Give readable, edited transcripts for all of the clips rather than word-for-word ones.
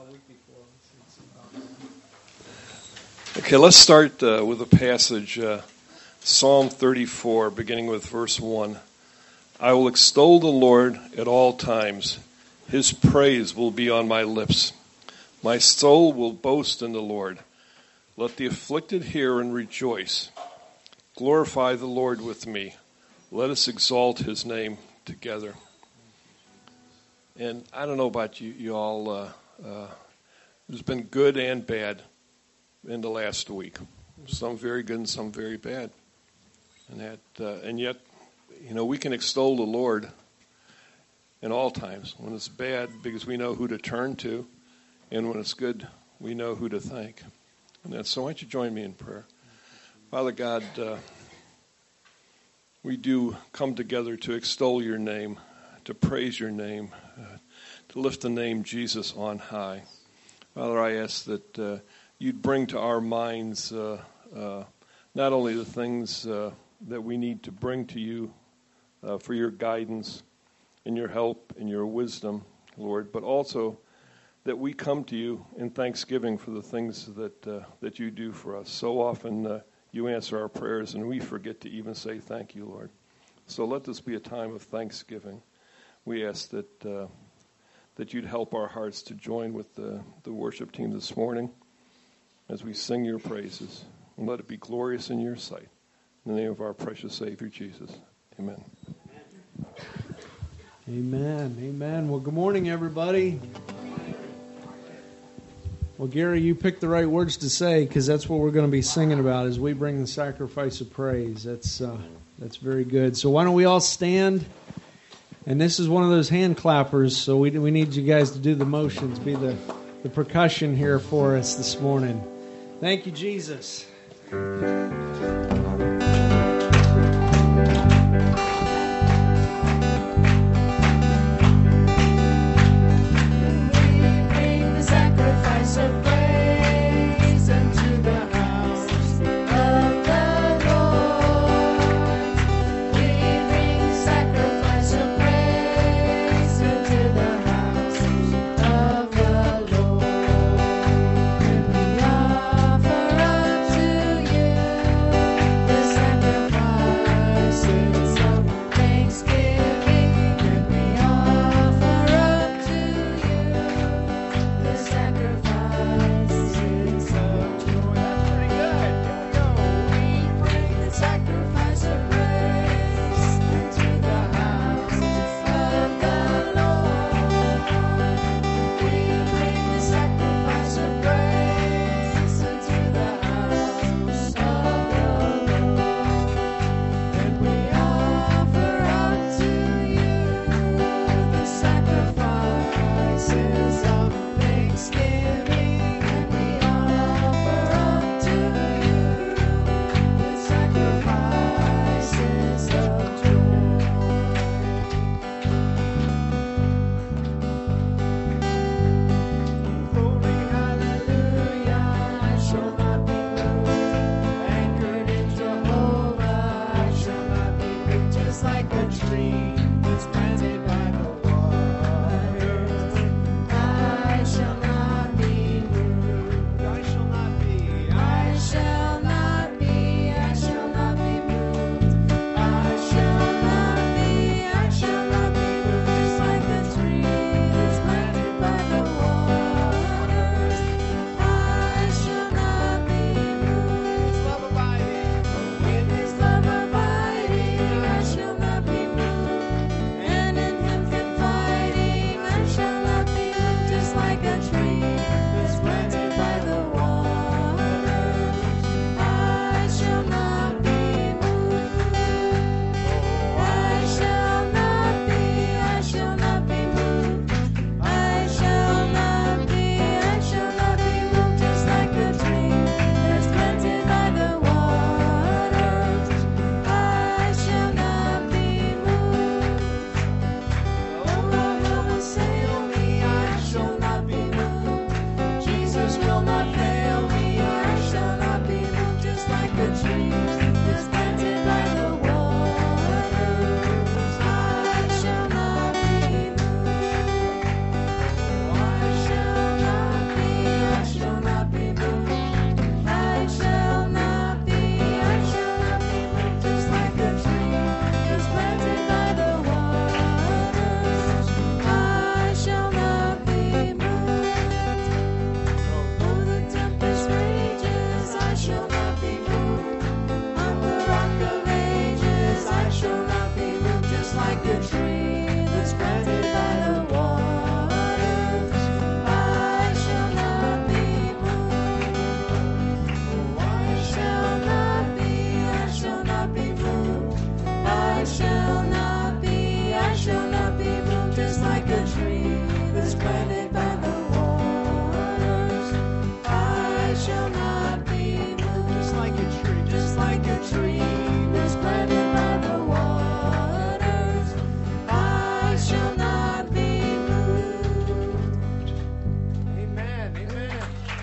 Okay, let's start with a passage, Psalm 34, beginning with verse 1. I will extol the Lord at all times. His praise will be on my lips. My soul will boast in the Lord. Let the afflicted hear and rejoice. Glorify the Lord with me. Let us exalt his name together. And I don't know about you all, there's been good and bad in the last week. Some very good and some very bad. And yet, we can extol the Lord in all times. When it's bad, because we know who to turn to, and when it's good, we know who to thank. And so why don't you join me in prayer? Father God, we do come together to extol your name, to praise your name, to lift the name Jesus on high. Father, I ask that you'd bring to our minds not only the things that we need to bring to you for your guidance and your help and your wisdom, Lord, but also that we come to you in thanksgiving for the things that you do for us. So often you answer our prayers and we forget to even say thank you, Lord. So let this be a time of thanksgiving. We ask that you'd help our hearts to join with the worship team this morning as we sing your praises. And let it be glorious in your sight. In the name of our precious Savior, Jesus. Amen. Amen. Amen. Well, good morning, everybody. Well, Gary, you picked the right words to say, because that's what we're going to be singing about as we bring the sacrifice of praise. That's very good. So why don't we all stand? And this is one of those hand clappers, so we need you guys to do the motions, be the percussion here for us this morning. Thank you, Jesus. Offer up to you by the waters, I shall not be moved. Just like a tree. Just like a tree that's planted by the waters, I shall not be moved. Amen. Amen.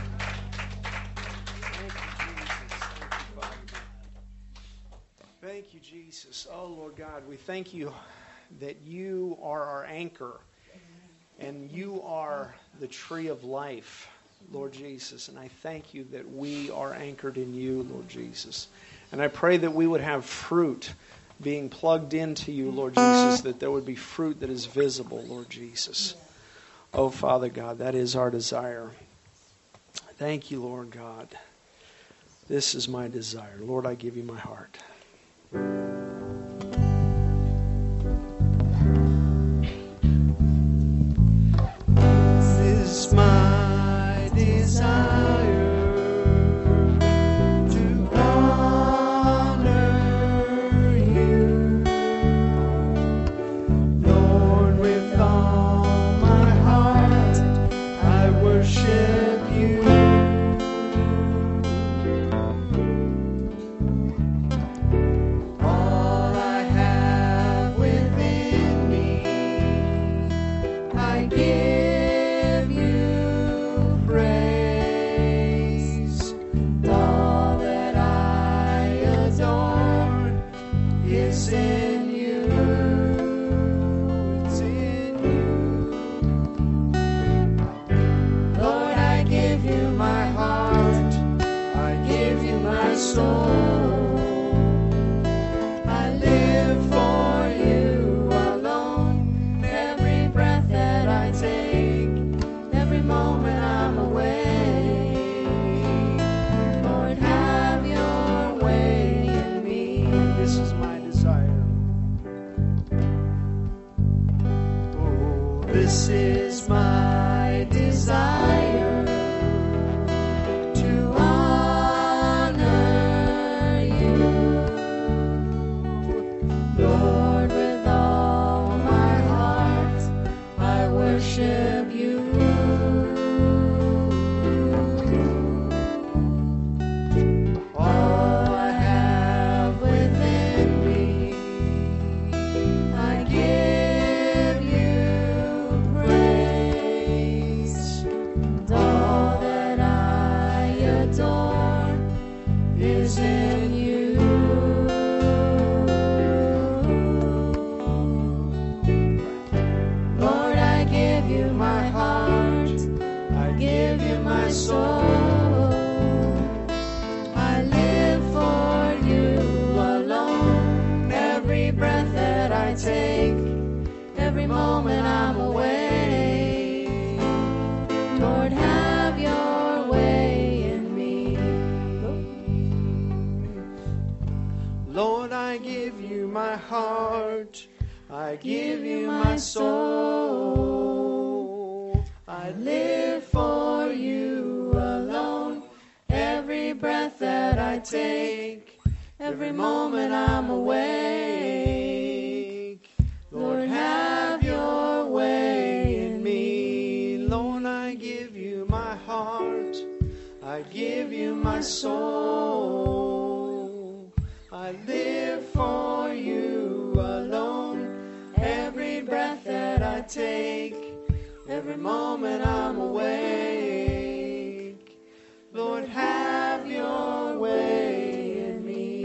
Thank you, Jesus. Oh, Lord God, we thank you that you are our anchor and you are the tree of life, Lord Jesus. And I thank you that we are anchored in you, Lord Jesus. And I pray that we would have fruit being plugged into you, Lord Jesus, that there would be fruit that is visible, Lord Jesus. Oh, Father God, that is our desire. Thank you, Lord God. This is my desire. Lord, I give you my heart. This is my desire, to honor you, Lord, with all my heart I worship you. All I have within me, I give you praise. All that I adore is in you. It's in you. Lord, I give you my heart. I give you my soul. I live for you alone. Every breath that I take, every moment I'm awake. Lord, have your way in me. This is my desire. Oh, this is my desire, to honor you, Lord, with all my heart I worship you. All I have within me, I give you praise. And all that I adore is in you. Lord, I give you my heart. I give you my soul. I live for you alone. Every breath that I take, every moment I'm awake. Lord, have your way in me. Lord, I give you my heart. I give you my soul. I live for you alone. Every breath that I take, every moment I'm awake. Lord, have your way in me. Lord, I give you my heart. I give you my soul. I live for you alone. Every breath that I take, every moment I'm awake. Lord, have your way in me.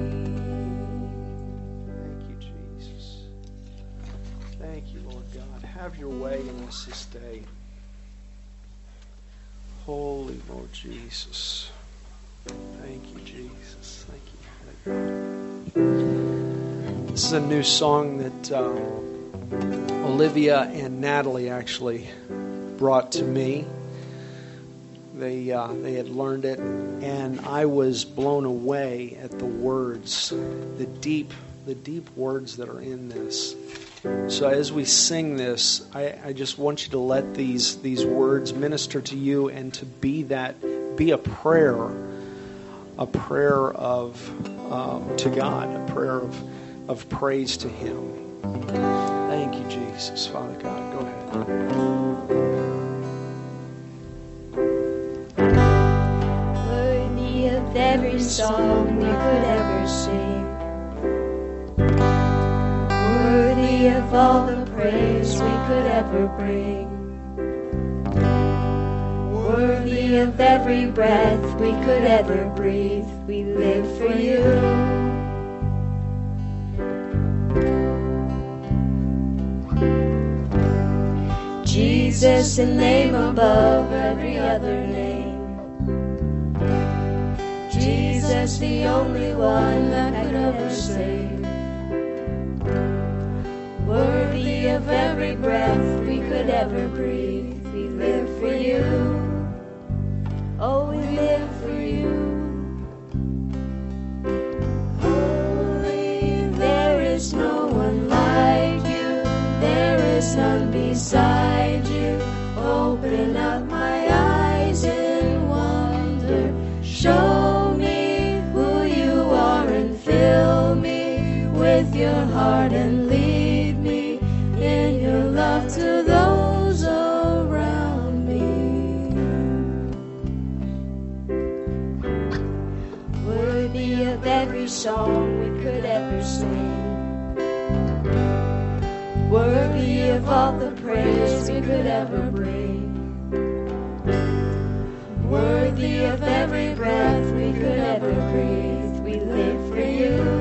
Thank you, Jesus. Thank you, Lord God. Have your way in us this day. Holy Lord Jesus. Thank you, Jesus. Thank you. This is a new song that Olivia and Natalie actually brought to me. They had learned it, and I was blown away at the words, the deep words that are in this. So as we sing this, I just want you to let these words minister to you, and to be a prayer of to God, a prayer of praise to Him. Thank you, Jesus. Father God, go ahead. song we could ever sing. Worthy of all the praise we could ever bring. Worthy of every breath we could ever breathe. We live for you. Jesus, the name above every other name. Jesus, the only one that could ever save. Worthy of every breath we could ever breathe. We live for you. Oh, we live for you. Holy, there is no one like you. There is none beside you. Open up my eyes in wonder. Show me who you are and fill me with your heart and lead me in your love to those around me. Worthy of every song we could ever sing. Worthy of all the praise we could ever bring. Worthy of every breath we could ever breathe. We live for you.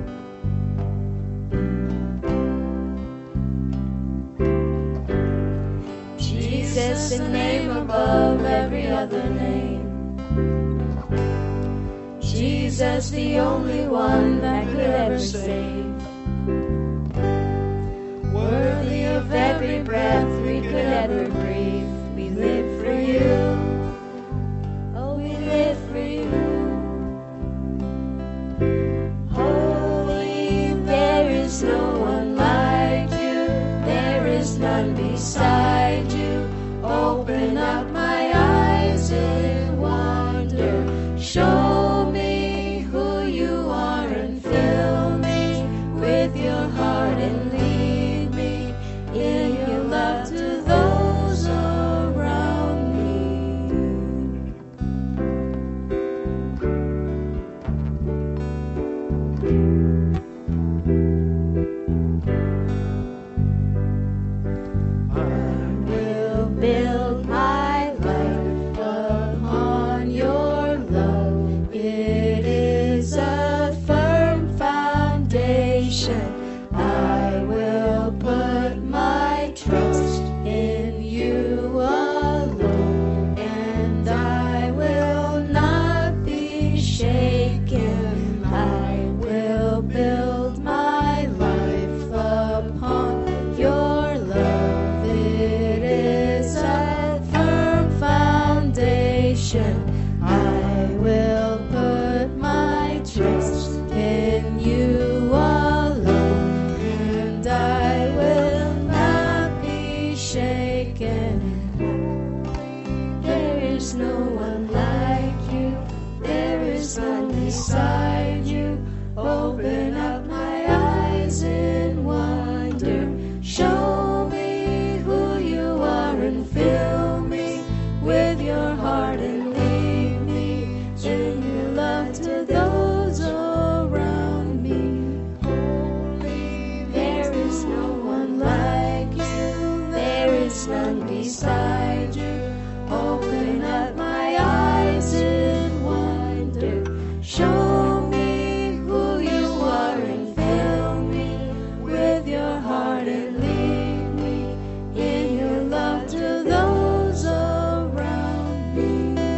Jesus, the name above every other name. Jesus, the only one that could ever save. Worthy of every breath we could ever breathe. We live for you. Oh, we live for you. Holy, there is no one like you. There is none beside you. Open up my eyes in wonder. Show me who you are and fill me with your heart and lead me in your love to those around me. I will build my life upon your love. It is a firm foundation. I will put my trust in you alone, and I will not be shaken. I will build my life upon your love. It is a firm foundation. I will put my trust in you alone, and I will not be shaken. There is no one like you. There is none beside you. Open up my eyes in wonder. Show me who you are and fill me with your heart and lead me in your love to those around me. Holy, there is no one like you. There is none beside you. Open up my eyes in wonder. Show me who you are and fill me with your heart and lead me in your love to those around me.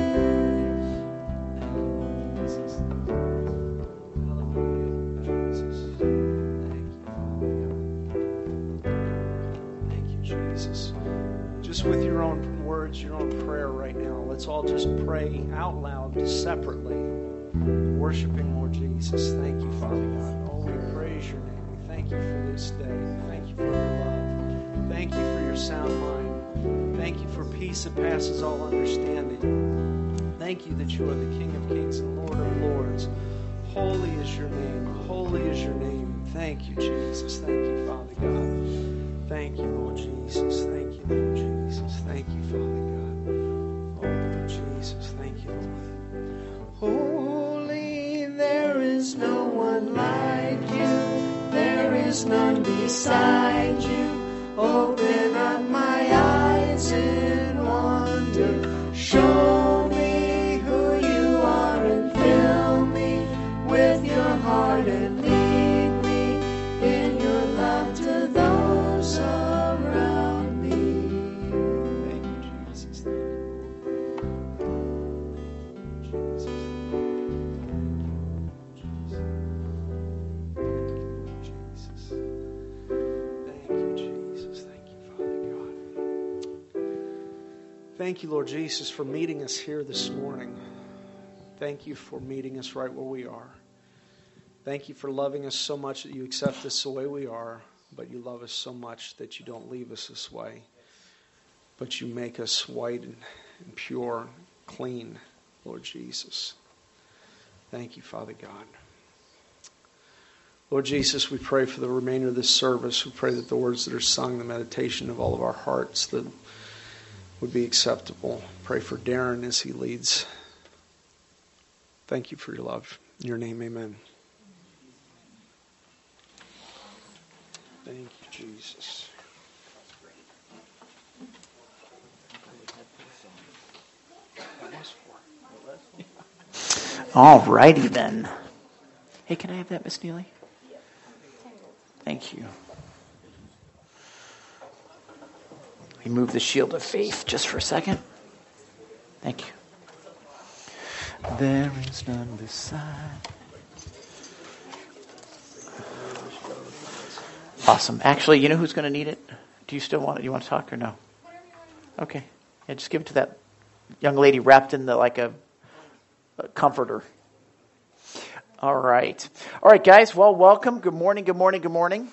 Thank you, Jesus. Just with your own words, your own prayer right now, let's all just pray out loud, just separately, worshiping Lord Jesus. Thank you, Father God. Oh, we praise your name. We thank you for this day. Thank you for your love. Thank you for your sound mind. Thank you for peace that passes all understanding. Thank you that you are the King of Kings and Lord of Lords. Holy is your name. Holy is your name. Thank you, Jesus. Thank you, Father God. Thank you, Lord Jesus. Thank you, Lord Jesus. Thank you, Father God. Oh, Lord Jesus. Thank you, Lord. Holy is none beside you. Open up my eyes in wonder. Show me who you are and fill me with your heart and lead me in your love to those around me. Thank you, Jesus. Thank you, Jesus. Thank you, Father God. Thank you, Lord Jesus, for meeting us here this morning. Thank you for meeting us right where we are. Thank you for loving us so much that you accept us the way we are, but you love us so much that you don't leave us this way, but you make us white and pure, clean, Lord Jesus. Thank you, Father God. Lord Jesus, we pray for the remainder of this service. We pray that the words that are sung, the meditation of all of our hearts, that would be acceptable. Pray for Darren as he leads. Thank you for your love. In your name, amen. Thank you, Jesus. All righty then. Hey, can I have that, Miss Neely? Thank you. Remove the shield of faith just for a second. Thank you. There is none beside. Awesome. Actually, you know who's going to need it? Do you still want it? You want to talk or no? Okay. Yeah, just give it to that young lady wrapped in a comforter. All right. All right, guys. Well, welcome. Good morning. Good morning. Good morning.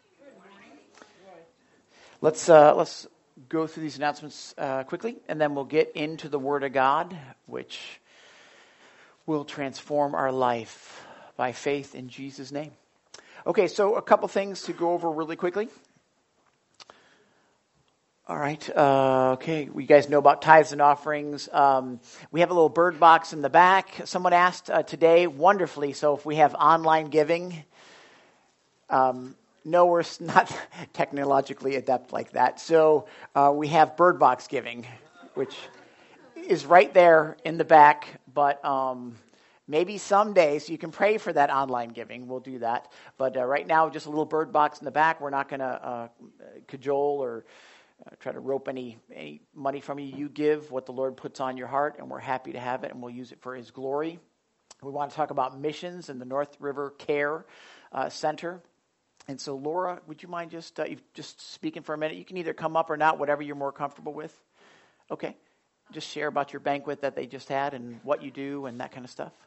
Let's go through these announcements quickly, and then we'll get into the Word of God, which will transform our life by faith in Jesus' name. Okay, so a couple things to go over really quickly. All right. Okay, you guys know about tithes and offerings. We have a little bird box in the back. Someone asked today, wonderfully, so if we have online giving. No, we're not technologically adept like that. So we have bird box giving, which is right there in the back. But maybe someday, so you can pray for that online giving. We'll do that. But right now, just a little bird box in the back. We're not going to cajole or try to rope any money from you. You give what the Lord puts on your heart, and we're happy to have it, and we'll use it for His glory. We want to talk about missions in the North River Care Center. And so, Laura, would you mind just speaking for a minute? You can either come up or not, whatever you're more comfortable with. Okay. Just share about your banquet that they just had and what you do and that kind of stuff.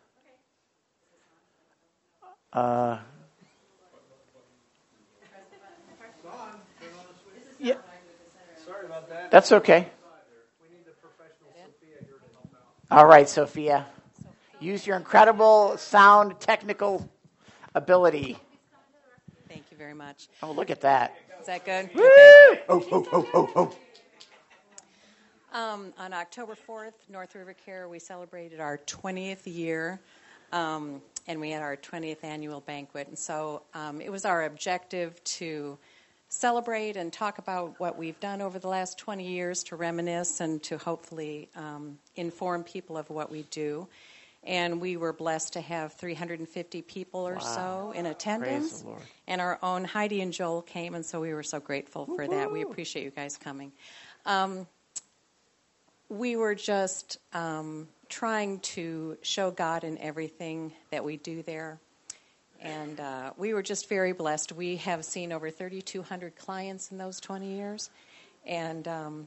Yeah. Sorry about that. That's okay. We need the professional Sophia here to help out. All right, Sophia. Use your incredible sound technical ability. Thank you very much. Oh, look at that. Is that good? Woo! Okay. Oh. On October 4th, North River Care, we celebrated our 20th year, and we had our 20th annual banquet. And so it was our objective to celebrate and talk about what we've done over the last 20 years, to reminisce and to hopefully inform people of what we do. And we were blessed to have 350 people or so in attendance. Praise the Lord. And our own Heidi and Joel came, and so we were so grateful for that. We appreciate you guys coming. We were just trying to show God in everything that we do there. And we were just very blessed. We have seen over 3,200 clients in those 20 years. And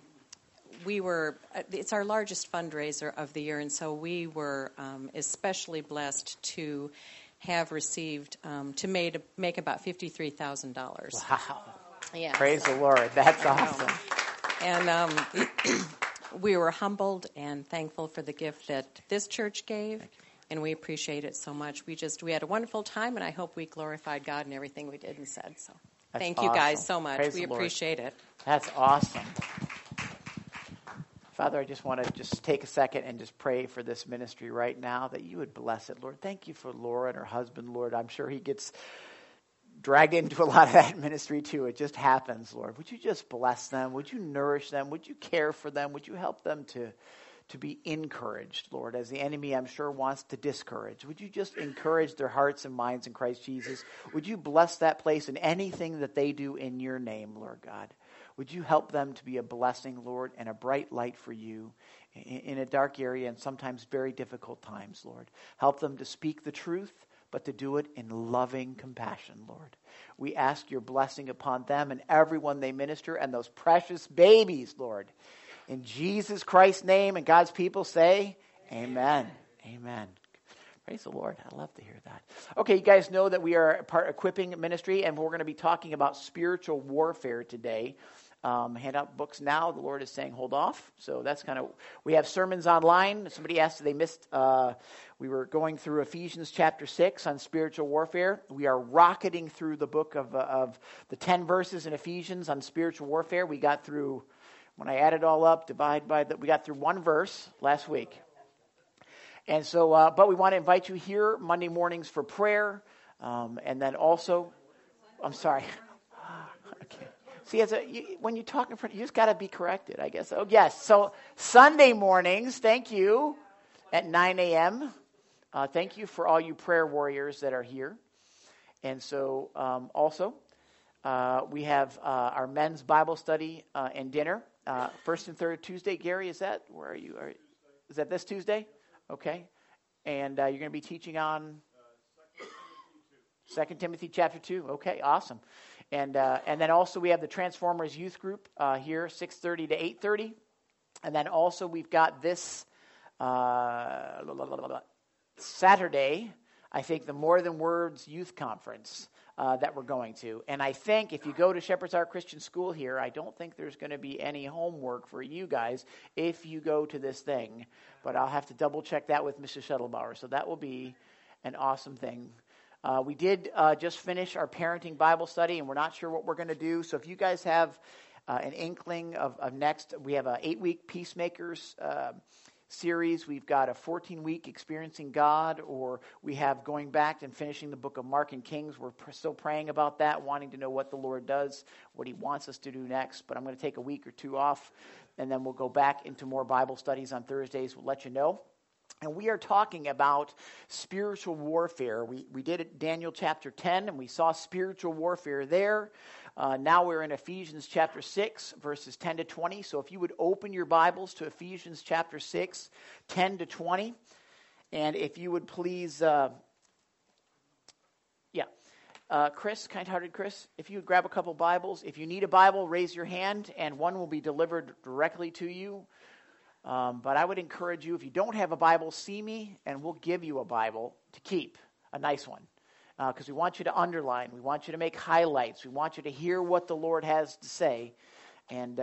it's our largest fundraiser of the year, and so we were especially blessed to have received, to make about $53,000. Wow. Yeah, Praise the Lord. That's awesome. And we were humbled and thankful for the gift that this church gave, and we appreciate it so much. We had a wonderful time, and I hope we glorified God in everything we did and said. So thank you guys so much. Praise we the Lord. appreciate it. That's awesome. Father, I just want to just take a second and just pray for this ministry right now, that you would bless it, Lord. Thank you for Laura and her husband, Lord. I'm sure he gets dragged into a lot of that ministry too. It just happens, Lord. Would you just bless them? Would you nourish them? Would you care for them? Would you help them to be encouraged, Lord, as the enemy, I'm sure, wants to discourage. Would you just encourage their hearts and minds in Christ Jesus? Would you bless that place in anything that they do in your name, Lord God? Would you help them to be a blessing, Lord, and a bright light for you in a dark area and sometimes very difficult times, Lord? Help them to speak the truth, but to do it in loving compassion, Lord. We ask your blessing upon them and everyone they minister and those precious babies, Lord. In Jesus Christ's name, and God's people say, amen. Amen. Praise the Lord. I love to hear that. Okay, you guys know that we are part equipping ministry, and we're going to be talking about spiritual warfare today. Hand out books now. The Lord is saying, hold off. So that's kind of, we have sermons online. Somebody asked if they missed, we were going through Ephesians chapter 6 on spiritual warfare. We are rocketing through the book of the 10 verses in Ephesians on spiritual warfare. We got through, when I add it all up, we got through one verse last week. And so, but we want to invite you here Monday mornings for prayer. And then also, I'm sorry. Okay. See, when you talk in front, you just got to be corrected, I guess. Oh, yes. So Sunday mornings, thank you, at 9 a.m. Thank you for all you prayer warriors that are here. And so also, we have our men's Bible study and dinner. First and third Tuesday. Gary, where are you? Is that this Tuesday? Okay. And you're going to be teaching on 2 Timothy chapter 2. Okay, awesome. And then also we have the Transformers Youth Group here, 6:30 to 8:30. And then also we've got this Saturday, I think, the More Than Words Youth Conference that we're going to. And I think if you go to Shepherd's Heart Christian School here, I don't think there's going to be any homework for you guys if you go to this thing. But I'll have to double check that with Mrs. Shuttlebauer. So that will be an awesome thing. We did just finish our parenting Bible study, and we're not sure what we're going to do. So if you guys have an inkling of next, we have an 8-week Peacemakers series. We've got a 14-week Experiencing God, or we have going back and finishing the book of Mark and Kings. We're still praying about that, wanting to know what the Lord does, what he wants us to do next. But I'm going to take a week or two off, and then we'll go back into more Bible studies on Thursdays. We'll let you know. And we are talking about spiritual warfare. We did it Daniel chapter 10, and we saw spiritual warfare there. Now we're in Ephesians chapter 6, verses 10 to 20. So if you would open your Bibles to Ephesians chapter 6, 10 to 20. And if you would please, Chris, kind-hearted Chris, if you would grab a couple Bibles. If you need a Bible, raise your hand, and one will be delivered directly to you. But I would encourage you, if you don't have a Bible, see me, and we'll give you a Bible to keep, a nice one. Because we want you to underline. We want you to make highlights. We want you to hear what the Lord has to say. And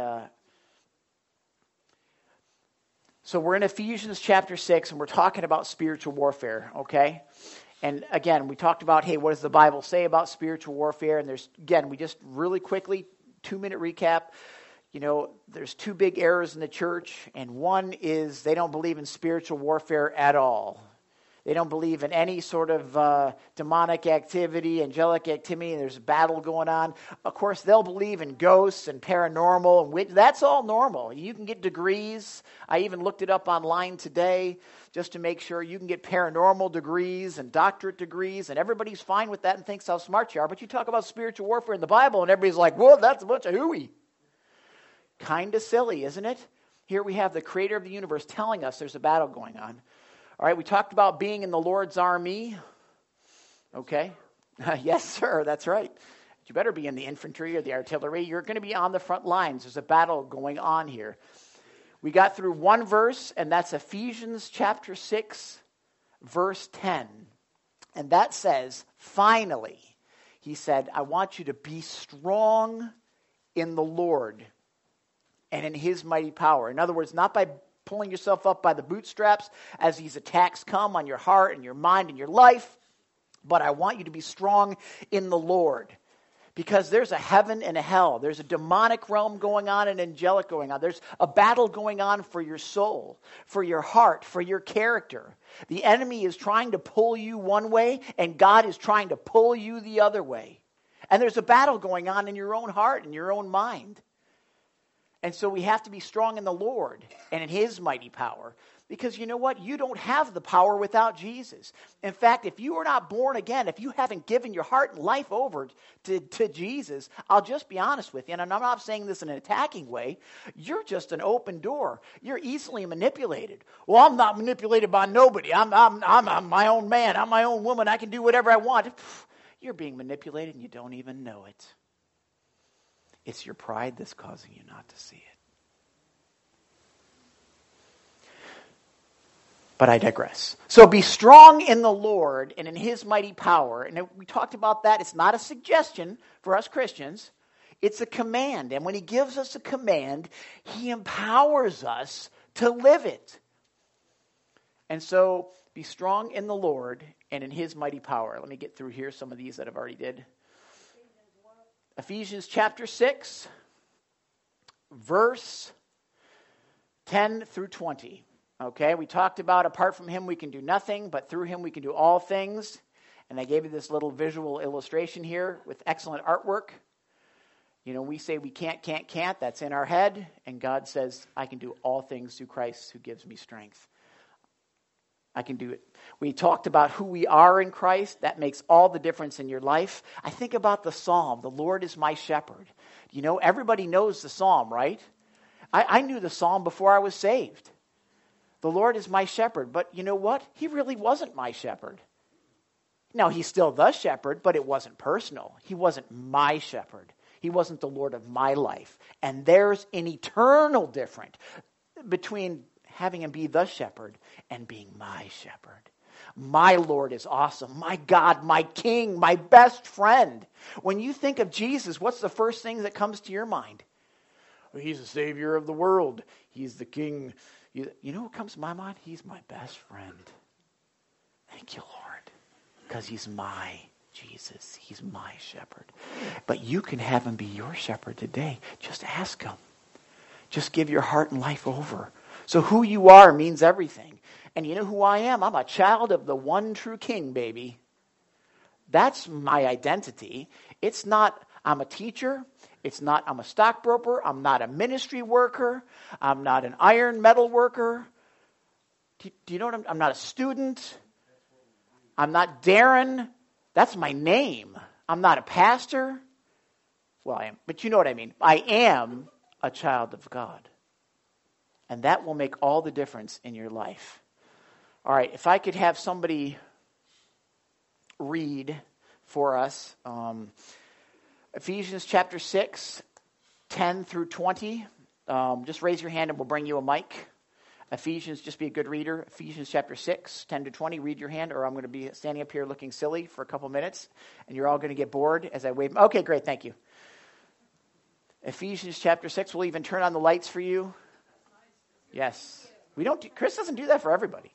so we're in Ephesians chapter 6, and we're talking about spiritual warfare, okay? And again, we talked about, hey, what does the Bible say about spiritual warfare? And we just really quickly, 2-minute recap. You know, there's 2 big errors in the church, and one is they don't believe in spiritual warfare at all. They don't believe in any sort of demonic activity, angelic activity, and there's a battle going on. Of course, they'll believe in ghosts and paranormal, and that's all normal. You can get degrees. I even looked it up online today just to make sure. You can get paranormal degrees and doctorate degrees, and everybody's fine with that and thinks how smart you are. But you talk about spiritual warfare in the Bible, and everybody's like, whoa, that's a bunch of hooey. Kind of silly, isn't it? Here we have the creator of the universe telling us there's a battle going on. All right, we talked about being in the Lord's army. Okay. Yes, sir, that's right. You better be in the infantry or the artillery. You're going to be on the front lines. There's a battle going on here. We got through one verse, and that's Ephesians chapter 6, verse 10. And that says, finally, he said, I want you to be strong in the Lord and in his mighty power. In other words, not by pulling yourself up by the bootstraps as these attacks come on your heart and your mind and your life, but I want you to be strong in the Lord. Because there's a heaven and a hell. There's a demonic realm going on and angelic going on. There's a battle going on for your soul, for your heart, for your character. The enemy is trying to pull you one way, and God is trying to pull you the other way. And there's a battle going on in your own heart and your own mind. And so we have to be strong in the Lord and in His mighty power. Because you know what? You don't have the power without Jesus. In fact, if you are not born again, if you haven't given your heart and life over to Jesus, I'll just be honest with you, and I'm not saying this in an attacking way, you're just an open door. You're easily manipulated. Well, I'm not manipulated by nobody. I'm my own man. I'm my own woman. I can do whatever I want. You're being manipulated and you don't even know it. It's your pride that's causing you not to see it. But I digress. So be strong in the Lord and in His mighty power. And we talked about that. It's not a suggestion for us Christians. It's a command. And when He gives us a command, He empowers us to live it. And so be strong in the Lord and in His mighty power. Let me get through here some of these that I've already did. Ephesians chapter 6, verse 10 through 20. Okay, we talked about apart from Him we can do nothing, but through Him we can do all things. And I gave you this little visual illustration here with excellent artwork. You know, we say we can't. That's in our head. And God says, I can do all things through Christ who gives me strength. I can do it. We talked about who we are in Christ. That makes all the difference in your life. I think about the psalm, the Lord is my shepherd. You know, everybody knows the psalm, right? I knew the psalm before I was saved. The Lord is my shepherd. But you know what? He really wasn't my shepherd. Now, He's still the shepherd, but it wasn't personal. He wasn't my shepherd. He wasn't the Lord of my life. And there's an eternal difference between having Him be the shepherd and being my shepherd. My Lord is awesome. My God, my King, my best friend. When you think of Jesus, what's the first thing that comes to your mind? Well, He's the Savior of the world. He's the King. You know what comes to my mind? He's my best friend. Thank you, Lord. Because He's my Jesus. He's my shepherd. But you can have Him be your shepherd today. Just ask Him. Just give your heart and life over. So who you are means everything. And you know who I am? I'm a child of the one true King, baby. That's my identity. It's not I'm a teacher. It's not I'm a stockbroker. I'm not a ministry worker. I'm not an iron metal worker. Do you know what I'm not a student. I'm not Darren. That's my name. I'm not a pastor. Well, I am. But you know what I mean. I am a child of God. And that will make all the difference in your life. All right, if I could have somebody read for us Ephesians chapter 6, 10 through 20. Just raise your hand and we'll bring you a mic. Ephesians, just be a good reader. Ephesians chapter 6, 10 to 20. Read your hand or I'm going to be standing up here looking silly for a couple minutes. And you're all going to get bored as I wave. Okay, great, thank you. Ephesians chapter 6. We'll even turn on the lights for you. Yes. Chris doesn't do that for everybody.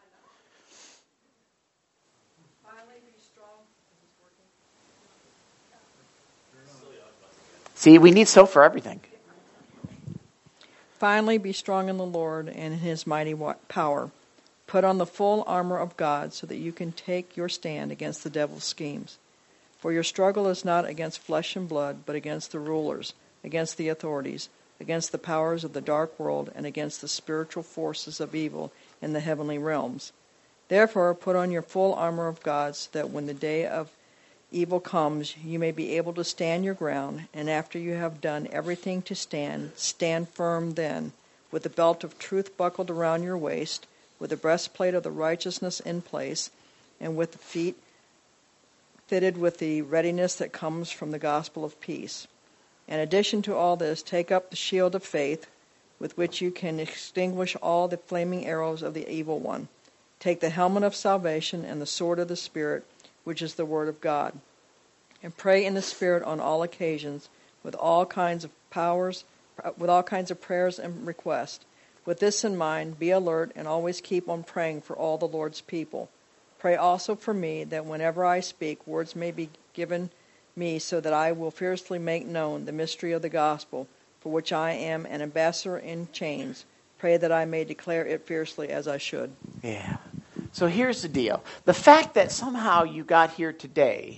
See, we need soap for everything. Finally, be strong in the Lord and in His mighty power. Put on the full armor of God so that you can take your stand against the devil's schemes. For your struggle is not against flesh and blood, but against the rulers, against the authorities, against the powers of the dark world, and against the spiritual forces of evil in the heavenly realms. Therefore, put on your full armor of God so that when the day of evil comes, you may be able to stand your ground, and after you have done everything to stand firm then, with the belt of truth buckled around your waist, with the breastplate of the righteousness in place, and with the feet fitted with the readiness that comes from the gospel of peace. In addition to all this, take up the shield of faith, with which you can extinguish all the flaming arrows of the evil one. Take the helmet of salvation and the sword of the Spirit, which is the word of God. And pray in the Spirit on all occasions, with all kinds of prayers and requests. With this in mind, be alert and always keep on praying for all the Lord's people. Pray also for me, that whenever I speak, words may be given me, so that I will fiercely make known the mystery of the gospel, for which I am an ambassador in chains. Pray that I may declare it fiercely as I should. Yeah. So here's the deal. The fact that somehow you got here today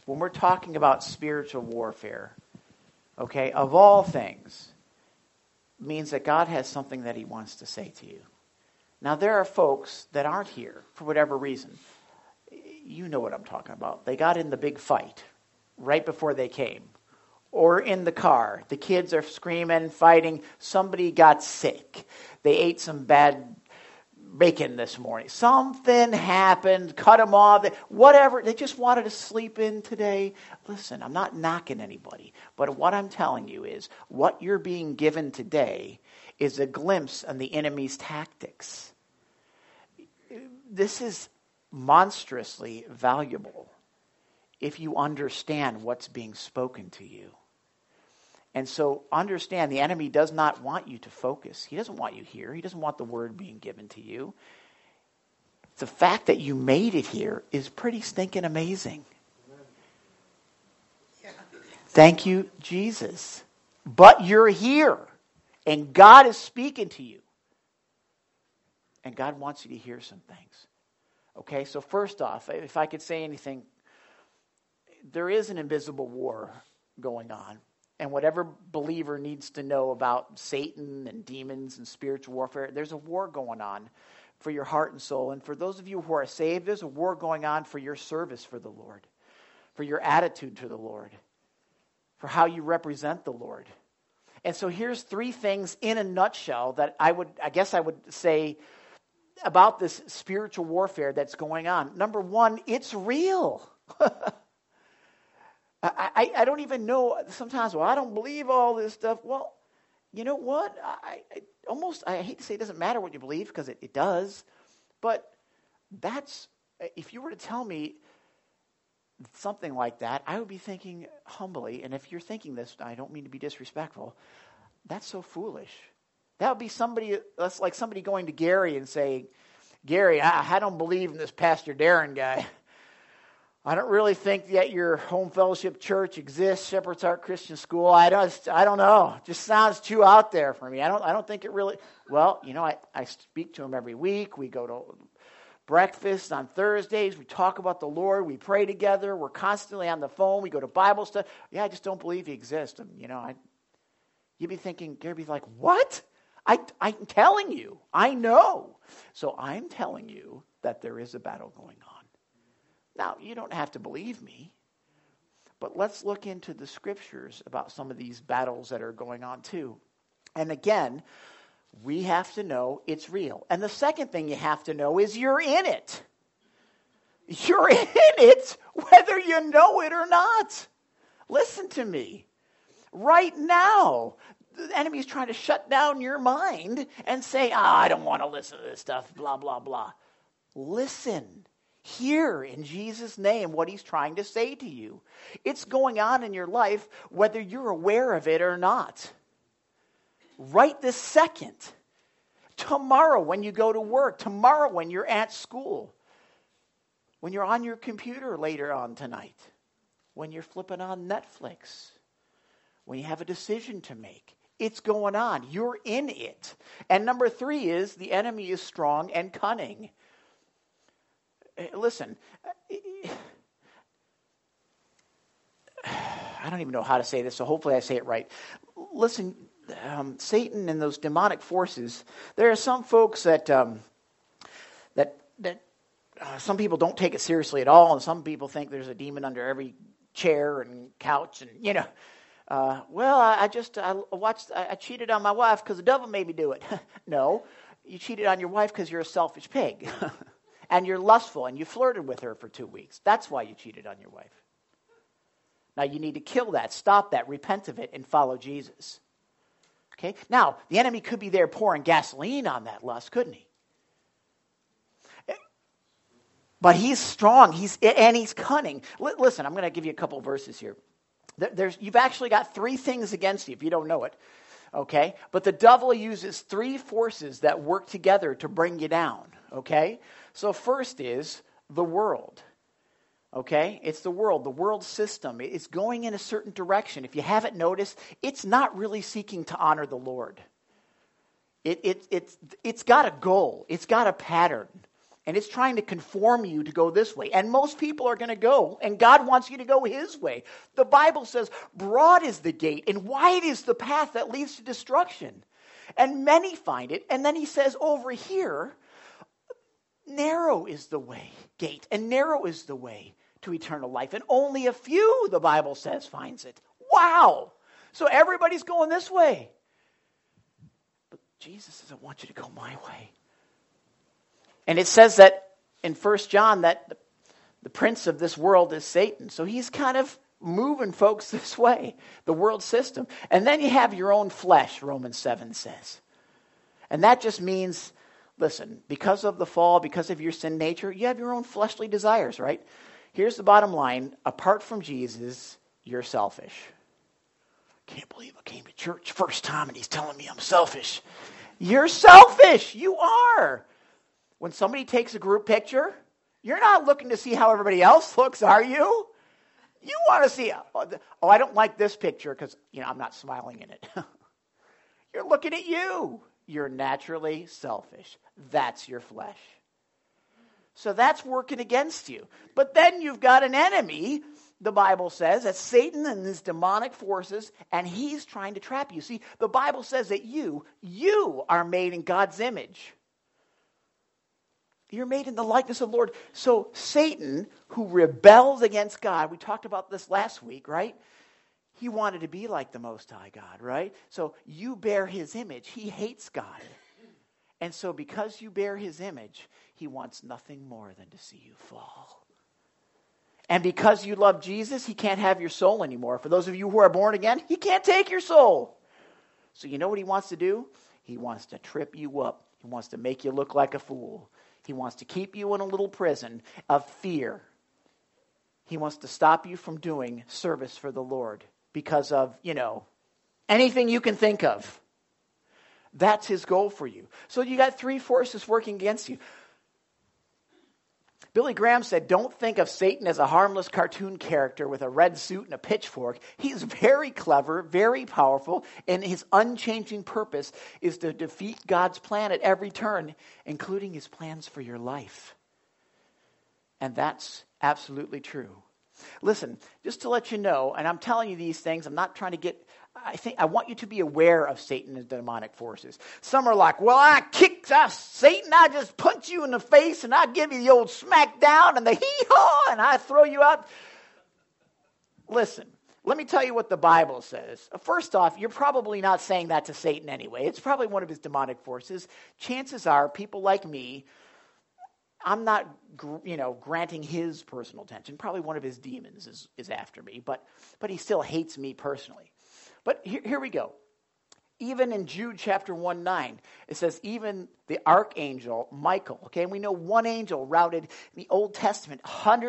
when we're talking about spiritual warfare, okay, of all things, means that God has something that he wants to say to you. Now, there are folks that aren't here for whatever reason. You know what I'm talking about. They got in the big fight right before they came. Or in the car. The kids are screaming, fighting. Somebody got sick. They ate some bad bacon this morning. Something happened, cut them off, whatever. They just wanted to sleep in today. Listen, I'm not knocking anybody. But what I'm telling you is what you're being given today is a glimpse on the enemy's tactics. This is monstrously valuable if you understand what's being spoken to you. And so understand the enemy does not want you to focus. He doesn't want you here. He doesn't want the word being given to you. The fact that you made it here is pretty stinking amazing. Yeah. Thank you, Jesus. But you're here. And God is speaking to you. And God wants you to hear some things. Okay, so first off, if I could say anything, there is an invisible war going on. And whatever believer needs to know about Satan and demons and spiritual warfare, there's a war going on for your heart and soul. And for those of you who are saved, there's a war going on for your service for the Lord, for your attitude to the Lord, for how you represent the Lord. And so here's 3 things in a nutshell that I guess I would say about this spiritual warfare that's going on. Number 1, it's real. I don't even know sometimes, well, I don't believe all this stuff. Well, you know what? I hate to say it doesn't matter what you believe, because it does. But if you were to tell me something like that, I would be thinking humbly, and if you're thinking this, I don't mean to be disrespectful, that's so foolish. That would be that's like somebody going to Gary and saying, Gary, I don't believe in this Pastor Darren guy. I don't really think that your home fellowship church exists, Shepherd's Heart Christian School. I don't know. It just sounds too out there for me. I don't think it really. Well, I speak to him every week. We go to breakfast on Thursdays. We talk about the Lord. We pray together. We're constantly on the phone. We go to Bible study. Yeah, I just don't believe he exists. And, you'd be thinking, Gary'd be like, what? I'm telling you. I know. So I'm telling you that there is a battle going on. Now, you don't have to believe me, but let's look into the scriptures about some of these battles that are going on too. And again, we have to know it's real. And the second thing you have to know is you're in it. You're in it whether you know it or not. Listen to me. Right now, the enemy's trying to shut down your mind and say, I don't want to listen to this stuff, blah, blah, blah. Listen. Hear in Jesus' name what he's trying to say to you. It's going on in your life whether you're aware of it or not. Right this second. Tomorrow when you go to work. Tomorrow when you're at school. When you're on your computer later on tonight. When you're flipping on Netflix. When you have a decision to make. It's going on. You're in it. And number 3 is the enemy is strong and cunning. Listen, I don't even know how to say this, so hopefully I say it right. Listen, Satan and those demonic forces, there are some folks that some people don't take it seriously at all, and some people think there's a demon under every chair and couch, and I cheated on my wife because the devil made me do it. No, you cheated on your wife because you're a selfish pig. And you're lustful, and you flirted with her for 2 weeks. That's why you cheated on your wife. Now, you need to kill that, stop that, repent of it, and follow Jesus. Okay? Now, the enemy could be there pouring gasoline on that lust, couldn't he? But he's strong, he's cunning. Listen, I'm going to give you a couple verses here. You've actually got 3 things against you, if you don't know it. Okay? But the devil uses 3 forces that work together to bring you down. Okay? So first is the world. Okay? It's the world system. It's going in a certain direction. If you haven't noticed, it's not really seeking to honor the Lord. It's got a goal. It's got a pattern. And it's trying to conform you to go this way. And most people are going to go, and God wants you to go his way. The Bible says, broad is the gate, and wide is the path that leads to destruction. And many find it. And then he says over here, narrow is the way, gate, and narrow is the way to eternal life. And only a few, the Bible says, finds it. Wow! So everybody's going this way. But Jesus doesn't want you to go my way. And it says that in 1 John that the prince of this world is Satan. So he's kind of moving folks this way, the world system. And then you have your own flesh, Romans 7 says. And that just means, listen, because of the fall, because of your sin nature, you have your own fleshly desires, right? Here's the bottom line. Apart from Jesus, you're selfish. Can't believe I came to church first time and he's telling me I'm selfish. You're selfish. You are. When somebody takes a group picture, you're not looking to see how everybody else looks, are you? You want to see, oh, I don't like this picture because, I'm not smiling in it. You're looking at you. You're naturally selfish. That's your flesh. So that's working against you. But then you've got an enemy, the Bible says, that's Satan and his demonic forces, and he's trying to trap you. See, the Bible says that you are made in God's image. You're made in the likeness of the Lord. So Satan, who rebelled against God, we talked about this last week, right? He wanted to be like the Most High God, right? So you bear his image. He hates God. And so because you bear his image, he wants nothing more than to see you fall. And because you love Jesus, he can't have your soul anymore. For those of you who are born again, he can't take your soul. So you know what he wants to do? He wants to trip you up. He wants to make you look like a fool. He wants to keep you in a little prison of fear. He wants to stop you from doing service for the Lord because of, anything you can think of. That's his goal for you. So you got three forces working against you. Billy Graham said, don't think of Satan as a harmless cartoon character with a red suit and a pitchfork. He's very clever, very powerful, and his unchanging purpose is to defeat God's plan at every turn, including his plans for your life. And that's absolutely true. Listen, just to let you know, and I'm telling you these things, I'm not trying to get... I want you to be aware of Satan and demonic forces. Some are like, well, I kicked Satan, I just punch you in the face, and I give you the old smack down and the hee-haw, and I throw you out. Listen, let me tell you what the Bible says. First off, you're probably not saying that to Satan anyway. It's probably one of his demonic forces. Chances are, people like me, I'm not, granting his personal attention. Probably one of his demons is after me, but he still hates me personally. But here we go. Even in Jude chapter 1:9, it says, even the archangel Michael, okay, and we know one angel routed in the Old Testament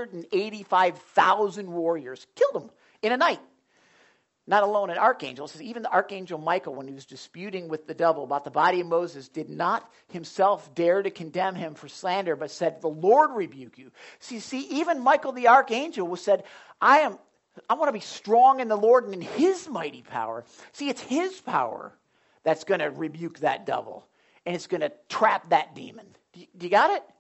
185,000 warriors, killed them in a night. Not alone an archangel. It says even the archangel Michael, when he was disputing with the devil about the body of Moses, did not himself dare to condemn him for slander, but said, the Lord rebuke you. See, even Michael the archangel was said, I want to be strong in the Lord and in his mighty power. See, it's his power that's going to rebuke that devil. And it's going to trap that demon. Do you got it?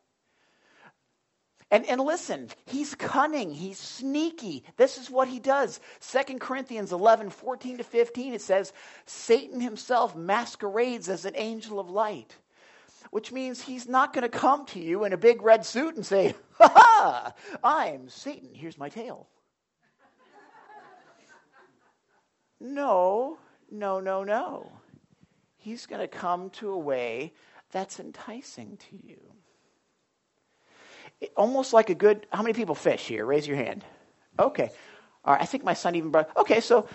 And listen, he's cunning. He's sneaky. This is what he does. 2 Corinthians 11:14-15, it says, Satan himself masquerades as an angel of light. Which means he's not going to come to you in a big red suit and say, ha-ha, I'm Satan. Here's my tail. No. He's going to come to a way that's enticing to you. Almost like a good... How many people fish here? Raise your hand. Okay. All right. I think my son even brought... Okay, so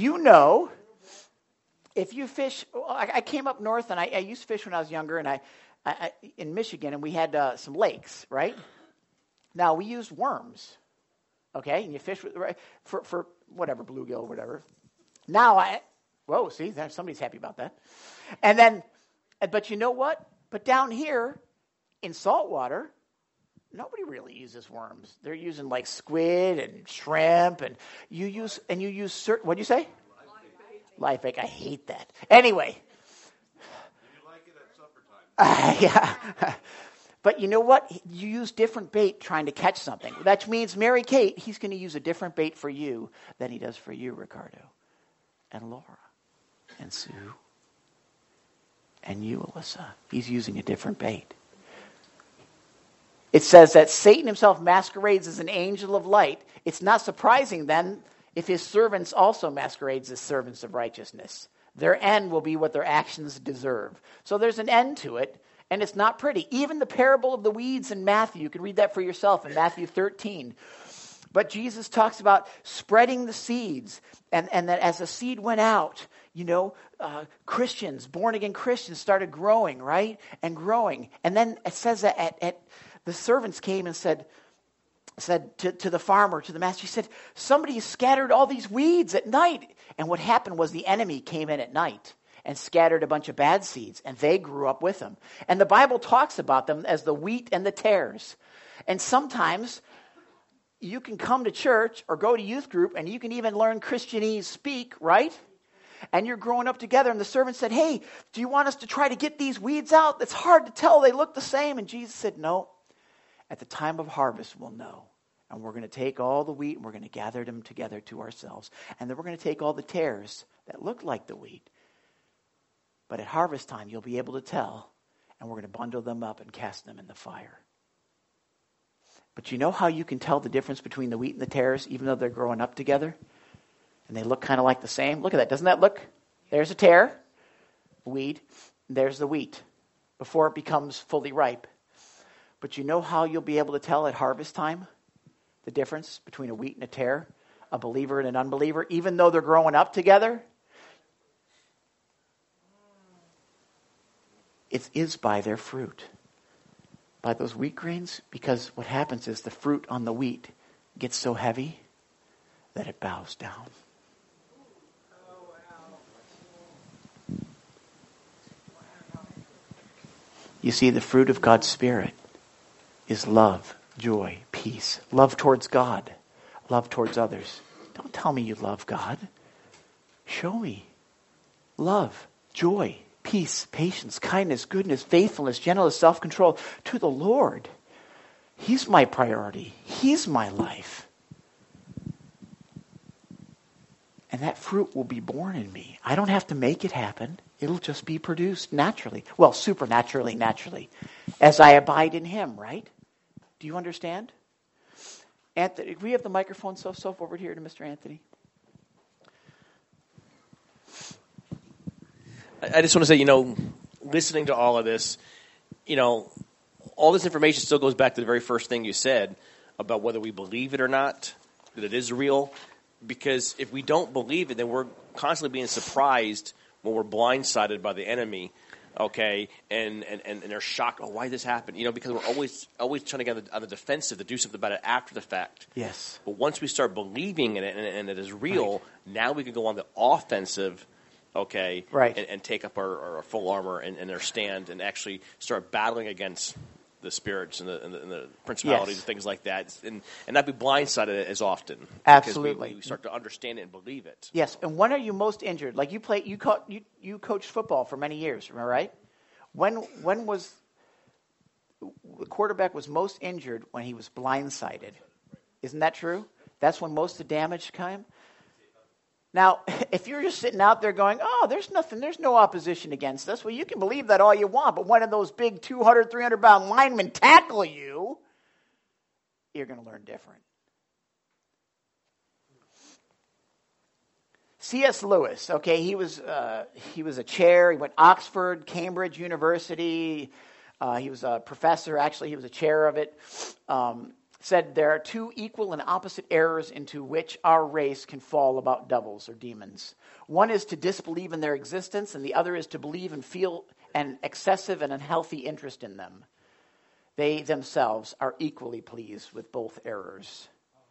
if you fish... I came up north, and I used to fish when I was younger, and I in Michigan, and we had some lakes, right? Now, we used worms, okay? And you fish for whatever, bluegill, whatever. Now, see, somebody's happy about that. And then, but you know what? But down here in saltwater, nobody really uses worms. They're using like squid and shrimp, and you use what'd you say? Live bait. I hate that. Anyway. You like it at supper time. Yeah. But you know what? You use different bait trying to catch something. That means Mary Kate, he's going to use a different bait for you than he does for you, Ricardo, and Laura, and Sue, and you, Alyssa. He's using a different bait. It says that Satan himself masquerades as an angel of light. It's not surprising then if his servants also masquerades as servants of righteousness. Their end will be what their actions deserve. So there's an end to it, and it's not pretty. Even the parable of the weeds in Matthew, you can read that for yourself in Matthew 13. But Jesus talks about spreading the seeds, and that as the seed went out, Christians, born-again Christians, started growing, right? And growing. And then it says that the servants came and said to the farmer, to the master, he said, somebody scattered all these weeds at night. And what happened was the enemy came in at night and scattered a bunch of bad seeds, and they grew up with them. And the Bible talks about them as the wheat and the tares. And sometimes you can come to church or go to youth group, and you can even learn Christianese speak, right? And you're growing up together, and the servant said, hey, do you want us to try to get these weeds out? It's hard to tell. They look the same. And Jesus said, no. At the time of harvest, we'll know. And we're going to take all the wheat and we're going to gather them together to ourselves. And then we're going to take all the tares that look like the wheat. But at harvest time, you'll be able to tell. And we're going to bundle them up and cast them in the fire. But you know how you can tell the difference between the wheat and the tares, even though they're growing up together? And they look kind of like the same? Look at that. Doesn't that look? There's a tare, weed. There's the wheat before it becomes fully ripe. But you know how you'll be able to tell at harvest time the difference between a wheat and a tare, a believer and an unbeliever, even though they're growing up together? It is by their fruit, by those wheat grains, because what happens is the fruit on the wheat gets so heavy that it bows down. You see, the fruit of God's Spirit is love, joy, peace. Love towards God. Love towards others. Don't tell me you love God. Show me. Love, joy, peace, patience, kindness, goodness, faithfulness, gentleness, self-control to the Lord. He's my priority. He's my life. And that fruit will be born in me. I don't have to make it happen. It'll just be produced naturally. Well, supernaturally, naturally. As I abide in Him, right? Do you understand? Anthony, we have the microphone so over here to Mr. Anthony. I just want to say, listening to all of this, all this information still goes back to the very first thing you said about whether we believe it or not, that it is real. Because if we don't believe it, then we're constantly being surprised when we're blindsided by the enemy, okay, and they're shocked. Oh, why did this happen? Because we're always trying to get on the defensive to do something about it after the fact. Yes. But once we start believing in it and it is real, right, now we can go on the offensive, okay, right, and take up our full armor and our stand and actually start battling against the spirits and the principalities, yes, and things like that, and not be blindsided as often. Absolutely, because we start to understand it and believe it. Yes, and when are you most injured? Like you coached football for many years, am I right? When was the quarterback was most injured? When he was blindsided, isn't that true? That's when most of the damage came. Now, if you're just sitting out there going, oh, there's no opposition against us, well, you can believe that all you want, but one of those big 200, 300-pound linemen tackle you, you're going to learn different. C.S. Lewis, okay, he was a chair. He went Oxford, Cambridge University. He was a professor. Actually, he was a chair of it. Said there are two equal and opposite errors into which our race can fall about devils or demons. One is to disbelieve in their existence, and the other is to believe and feel an excessive and unhealthy interest in them. They themselves are equally pleased with both errors.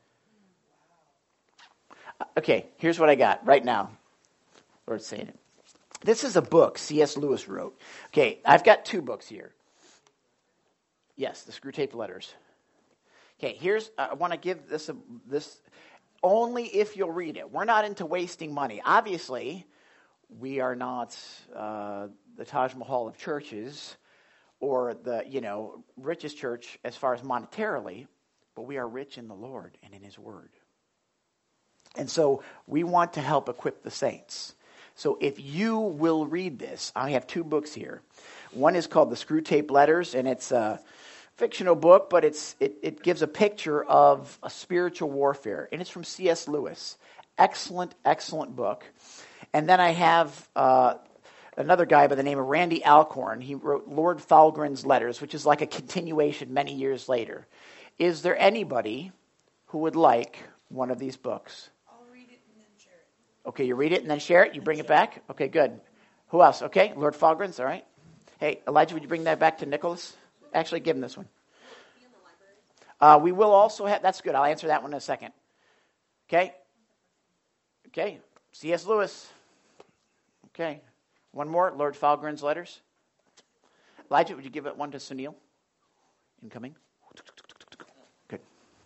Okay, here's what I got right now. Lord's saying it. This is a book C.S. Lewis wrote. Okay, I've got two books here. Yes, the Screwtape Letters. Okay, I want to give this only if you'll read it. We're not into wasting money. Obviously, we are not the Taj Mahal of churches or the, richest church as far as monetarily, but we are rich in the Lord and in His Word. And so we want to help equip the saints. So if you will read this, I have 2 books here. One is called The Screwtape Letters, and it's a fictional book, but it gives a picture of a spiritual warfare, and it's from C.S. Lewis. Excellent, excellent book. And then I have another guy by the name of Randy Alcorn. He wrote Lord Falgren's Letters, which is like a continuation many years later. Is there anybody who would like one of these books? I'll read it and then share it. Okay, you read it and then share it? You bring it back? Okay, good. Who else? Okay, Lord Falgren's, all right. Hey, Elijah, would you bring that back to Nicholas? Actually, give him this one. We will also have, that's good, I'll answer that one in a second. Okay? Okay, C.S. Lewis. Okay, one more, Lord Falgren's Letters. Elijah, would you give it one to Sunil? Incoming. Good.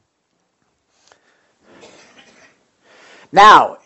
Now,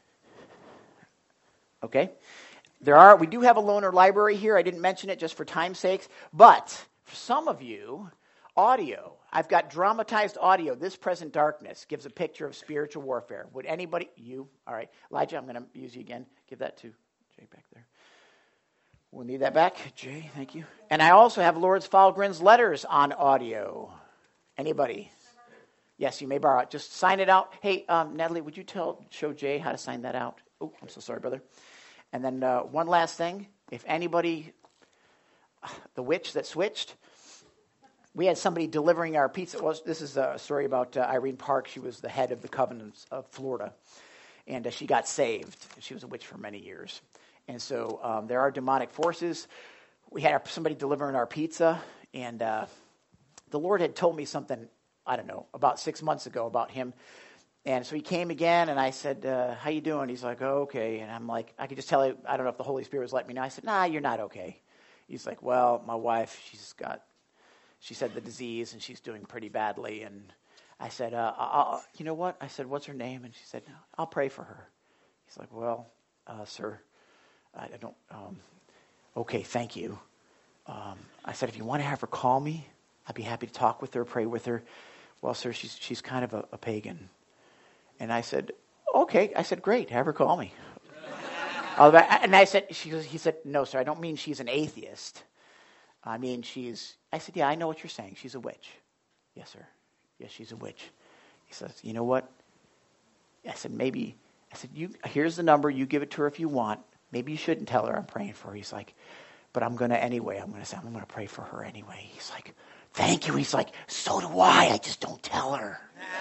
okay, we do have a loaner library here. I didn't mention it just for time's sakes, but for some of you, audio. I've got dramatized audio. This Present Darkness gives a picture of spiritual warfare. Would anybody, you, all right, Elijah, I'm going to use you again. Give that to Jay back there. We'll need that back. Jay, thank you. And I also have Lord Falgren's Letters on audio. Anybody? Yes, you may borrow it. Just sign it out. Hey, Natalie, would you show Jay how to sign that out? Oh, I'm so sorry, brother. And then one last thing. If anybody, the witch that switched, we had somebody delivering our pizza. Well, this is a story about Irene Park. She was the head of the Covenants of Florida, and she got saved. She was a witch for many years. And so there are demonic forces. We had somebody delivering our pizza, and the Lord had told me something, I don't know, about 6 months ago about him. And so he came again, and I said, how you doing? He's like, oh, okay. And I'm like, I could just tell you, I don't know if the Holy Spirit was letting me know. I said, nah, you're not okay. He's like, well, my wife, she said the disease, and she's doing pretty badly. And I said, you know what? I said, what's her name? And she said, no, I'll pray for her. He's like, well, sir, I don't, okay, thank you. I said, if you want to have her call me, I'd be happy to talk with her, pray with her. Well, sir, she's kind of a pagan. And I said, okay. I said, great, have her call me. And I said, he said, no, sir, I don't mean she's an atheist. I mean, I said, yeah, I know what you're saying. She's a witch. Yes, sir. Yes, she's a witch. He says, you know what? I said, here's the number. You give it to her if you want. Maybe you shouldn't tell her I'm praying for her. He's like, but I'm going to anyway. I'm going to pray for her anyway. He's like, thank you. He's like, so do I just don't tell her.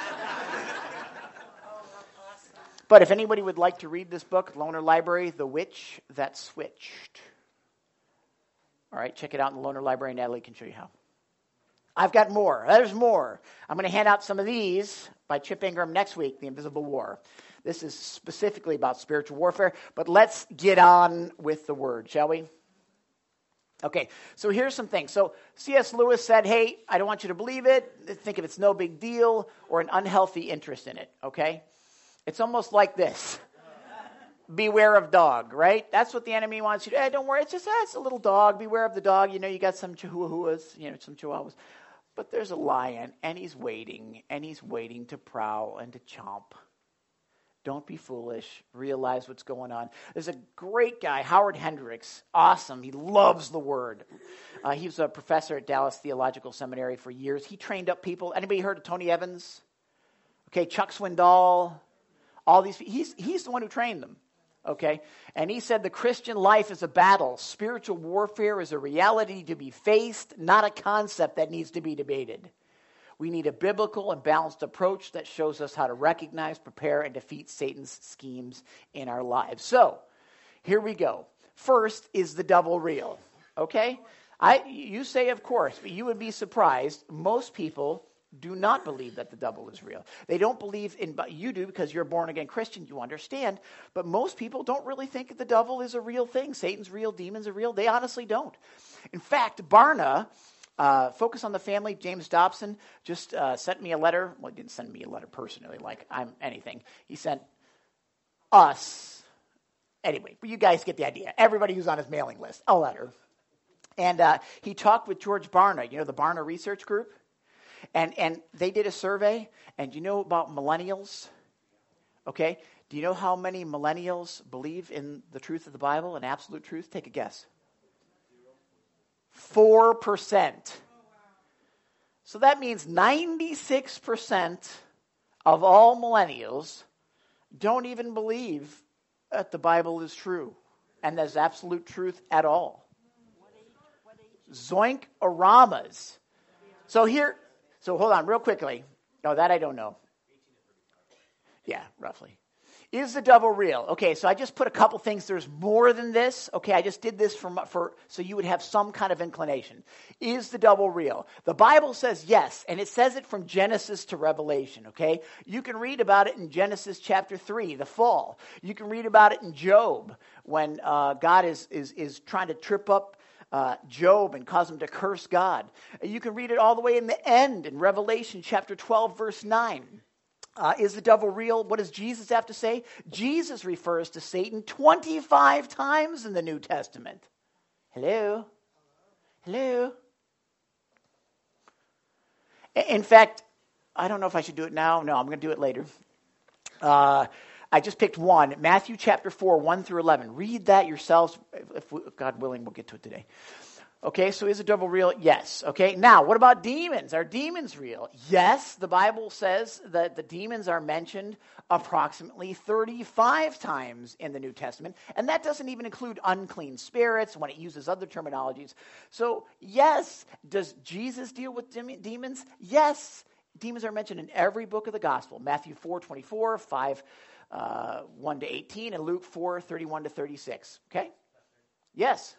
But if anybody would like to read this book, Loaner Library, The Witch That Switched. All right, check it out in the Loaner Library. Natalie can show you how. I've got more. There's more. I'm going to hand out some of these by Chip Ingram next week, The Invisible War. This is specifically about spiritual warfare, but let's get on with the word, shall we? Okay, so here's some things. So C.S. Lewis said, hey, I don't want you to believe it, think of it's no big deal, or an unhealthy interest in it, okay? It's almost like this. Beware of dog, right? That's what the enemy wants you to, hey, don't worry, it's a little dog, beware of the dog. You get some chihuahuas, some chihuahuas. But there's a lion, and he's waiting to prowl and to chomp. Don't be foolish. Realize what's going on. There's a great guy, Howard Hendricks. Awesome. He loves the word. He was a professor at Dallas Theological Seminary for years. He trained up people. Anybody heard of Tony Evans? Okay, Chuck Swindoll. All these. He's the one who trained them. Okay? And he said the Christian life is a battle. Spiritual warfare is a reality to be faced, not a concept that needs to be debated. We need a biblical and balanced approach that shows us how to recognize, prepare, and defeat Satan's schemes in our lives. So, here we go. First, is the devil real? Okay? You say, of course, but you would be surprised. Most people do not believe that the devil is real. They don't believe in, but you do because you're a born-again Christian, you understand. But most people don't really think that the devil is a real thing. Satan's real, demons are real. They honestly don't. In fact, Barna, Focus on the Family, James Dobson, just sent me a letter. Well, he didn't send me a letter personally, like I'm anything. He sent us, anyway, but you guys get the idea. Everybody who's on his mailing list, a letter. And he talked with George Barna, the Barna Research Group. And they did a survey. And you know about millennials? Okay. Do you know how many millennials believe in the truth of the Bible and absolute truth? Take a guess. 4%. So that means 96% of all millennials don't even believe that the Bible is true and there's absolute truth at all. Zoink-oramas. So hold on real quickly. No, that I don't know. Yeah, roughly. Is the devil real? Okay, so I just put a couple things. There's more than this. Okay, I just did this for so you would have some kind of inclination. Is the devil real? The Bible says yes, and it says it from Genesis to Revelation, okay? You can read about it in Genesis chapter 3, the fall. You can read about it in Job when God is trying to trip up Job and cause him to curse God. You can read it all the way in the end in Revelation chapter 12, verse 9. Is the devil real? What does Jesus have to say? Jesus refers to Satan 25 times in the New Testament. Hello? Hello? In fact, I don't know if I should do it now. No, I'm going to do it later. I just picked one. Matthew chapter 4, 1 through 11. Read that yourselves. If God willing, we'll get to it today. Okay, so is the devil real? Yes. Okay, now what about demons? Are demons real? Yes, the Bible says that the demons are mentioned approximately 35 times in the New Testament, and that doesn't even include unclean spirits when it uses other terminologies. So, yes, does Jesus deal with demons? Yes, demons are mentioned in every book of the gospel. Matthew 4:24, 5, 1 to 18, and Luke 4, 31 to 36. Okay? Yes.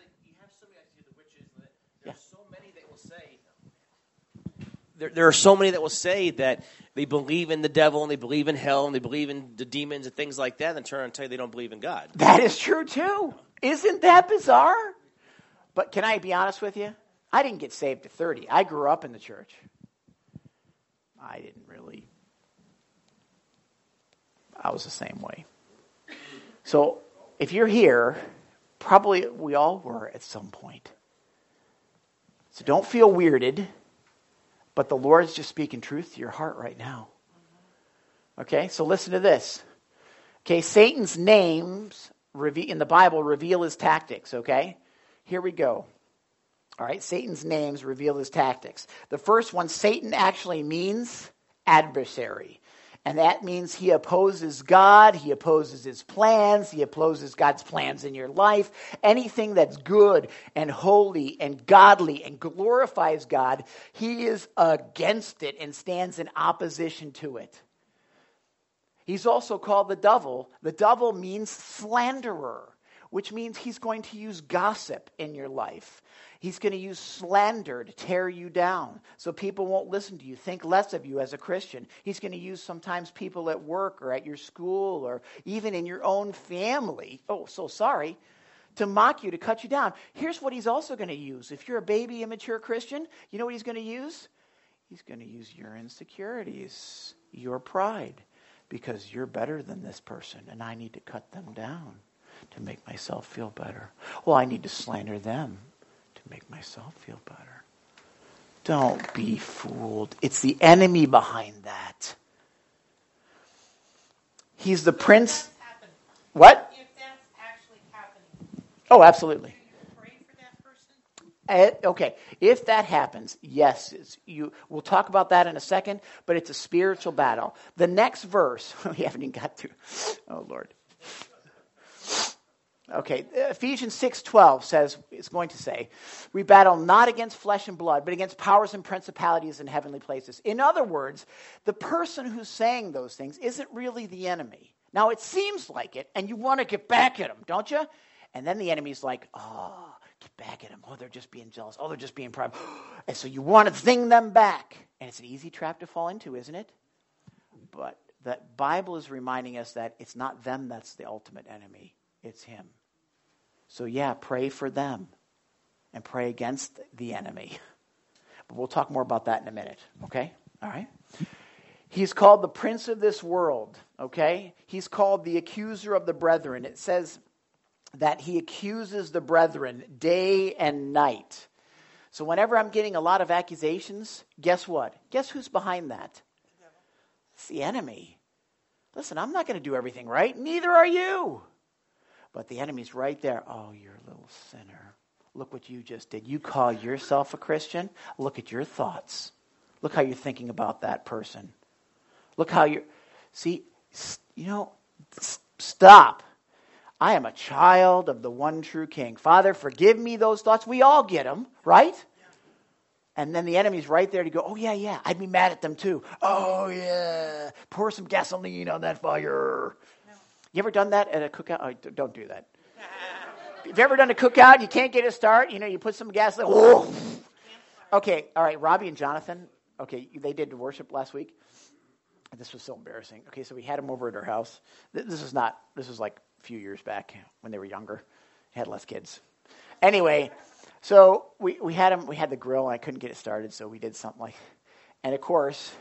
There are so many that will say that they believe in the devil and they believe in hell and they believe in the demons and things like that, and then turn around and tell you they don't believe in God. That is true too. Isn't that bizarre? But can I be honest with you? I didn't get saved at 30. I grew up in the church. I didn't really. I was the same way. So if you're here, probably we all were at some point. So don't feel weirded. But the Lord's just speaking truth to your heart right now. Okay, so listen to this. Okay, Satan's names in the Bible reveal his tactics, okay? Here we go. All right, Satan's names reveal his tactics. The first one, Satan actually means adversary. And that means he opposes God, he opposes his plans, he opposes God's plans in your life. Anything that's good and holy and godly and glorifies God, he is against it and stands in opposition to it. He's also called the devil. The devil means slanderer, which means he's going to use gossip in your life. He's going to use slander to tear you down so people won't listen to you, think less of you as a Christian. He's going to use sometimes people at work or at your school or even in your own family, to mock you, to cut you down. Here's what he's also going to use. If you're a baby, immature Christian, you know what he's going to use? He's going to use your insecurities, your pride, because you're better than this person and I need to cut them down to make myself feel better. Well, I need to slander them to make myself feel better. Don't be fooled. It's the enemy behind that. He's the prince. What? If that's actually happening. Oh, absolutely. Do you pray for that person? Okay, if that happens, yes. We'll talk about that in a second, but it's a spiritual battle. The next verse, we haven't even got to. Oh, Lord. Okay, Ephesians 6:12 it's going to say, we battle not against flesh and blood, but against powers and principalities in heavenly places. In other words, the person who's saying those things isn't really the enemy. Now, it seems like it, and you want to get back at them, don't you? And then the enemy's like, get back at them. Oh, they're just being jealous. Oh, they're just being proud. And so you want to zing them back. And it's an easy trap to fall into, isn't it? But the Bible is reminding us that it's not them that's the ultimate enemy. It's him. So yeah, pray for them and pray against the enemy. But we'll talk more about that in a minute, okay? All right? He's called the prince of this world, okay? He's called the accuser of the brethren. It says that he accuses the brethren day and night. So whenever I'm getting a lot of accusations, guess what? Guess who's behind that? It's the enemy. Listen, I'm not going to do everything right. Neither are you. But the enemy's right there. Oh, you're a little sinner. Look what you just did. You call yourself a Christian? Look at your thoughts. Look how you're thinking about that person. Look how you're... See, stop. I am a child of the one true King. Father, forgive me those thoughts. We all get them, right? And then the enemy's right there to go, oh, yeah, I'd be mad at them too. Oh, yeah, pour some gasoline on that fire. No. You ever done that at a cookout? Oh, don't do that. Have you ever done a cookout? You can't get a start. You put some gasoline. Whoa. Okay, all right, Robbie and Jonathan, okay, they did worship last week. This was so embarrassing. Okay, so we had them over at our house. This was like a few years back when they were younger. Had less kids. Anyway, so we had them. We had the grill, and I couldn't get it started, so we did something like, and of course,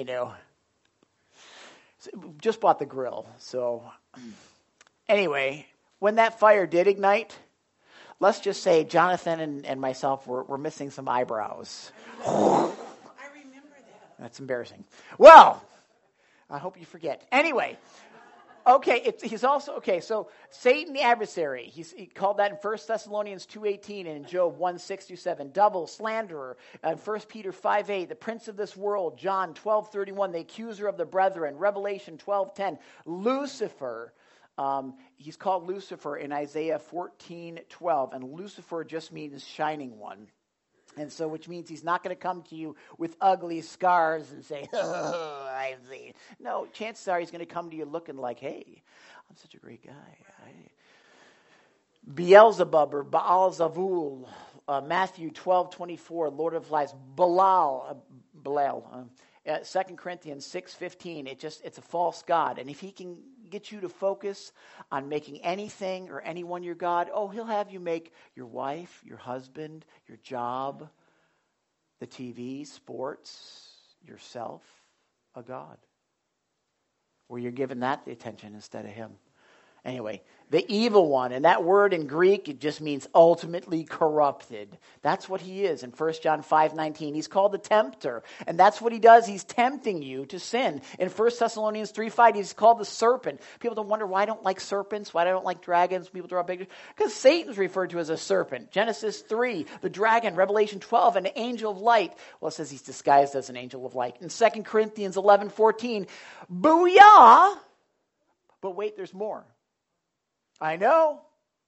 just bought the grill. So anyway, when that fire did ignite, let's just say Jonathan and myself were missing some eyebrows. I remember that. That's embarrassing. Well, I hope you forget. Anyway. Okay, he's also, okay, so Satan the adversary, he called that in 1 Thessalonians 2:18 and in Job 1:6-7, double, slanderer, 1 Peter 5:8, the prince of this world, John 12:31, the accuser of the brethren, Revelation 12:10, Lucifer, he's called Lucifer in Isaiah 14:12, and Lucifer just means shining one. And so, which means he's not going to come to you with ugly scars and say, oh, I've seen. No, chances are he's going to come to you looking like, hey, I'm such a great guy. Beelzebub or Baal-Zavul, Matthew 12:24, Lord of Lies, Belial, 2 Corinthians 6:15, it's a false god. And if he can get you to focus on making anything or anyone your God, he'll have you make your wife, your husband, your job, the TV, sports, yourself, a God. Where you're giving that the attention instead of him. Anyway, the evil one, and that word in Greek, it just means ultimately corrupted. That's what he is in 1 John 5:19. He's called the tempter, and that's what he does. He's tempting you to sin. In 1 Thessalonians 3:5, he's called the serpent. People don't wonder why I don't like serpents, why I don't like dragons. People draw pictures. Because Satan's referred to as a serpent. Genesis 3, the dragon. Revelation 12, an angel of light. Well, it says he's disguised as an angel of light. In 2 Corinthians 11:14, booyah! But wait, there's more. I know.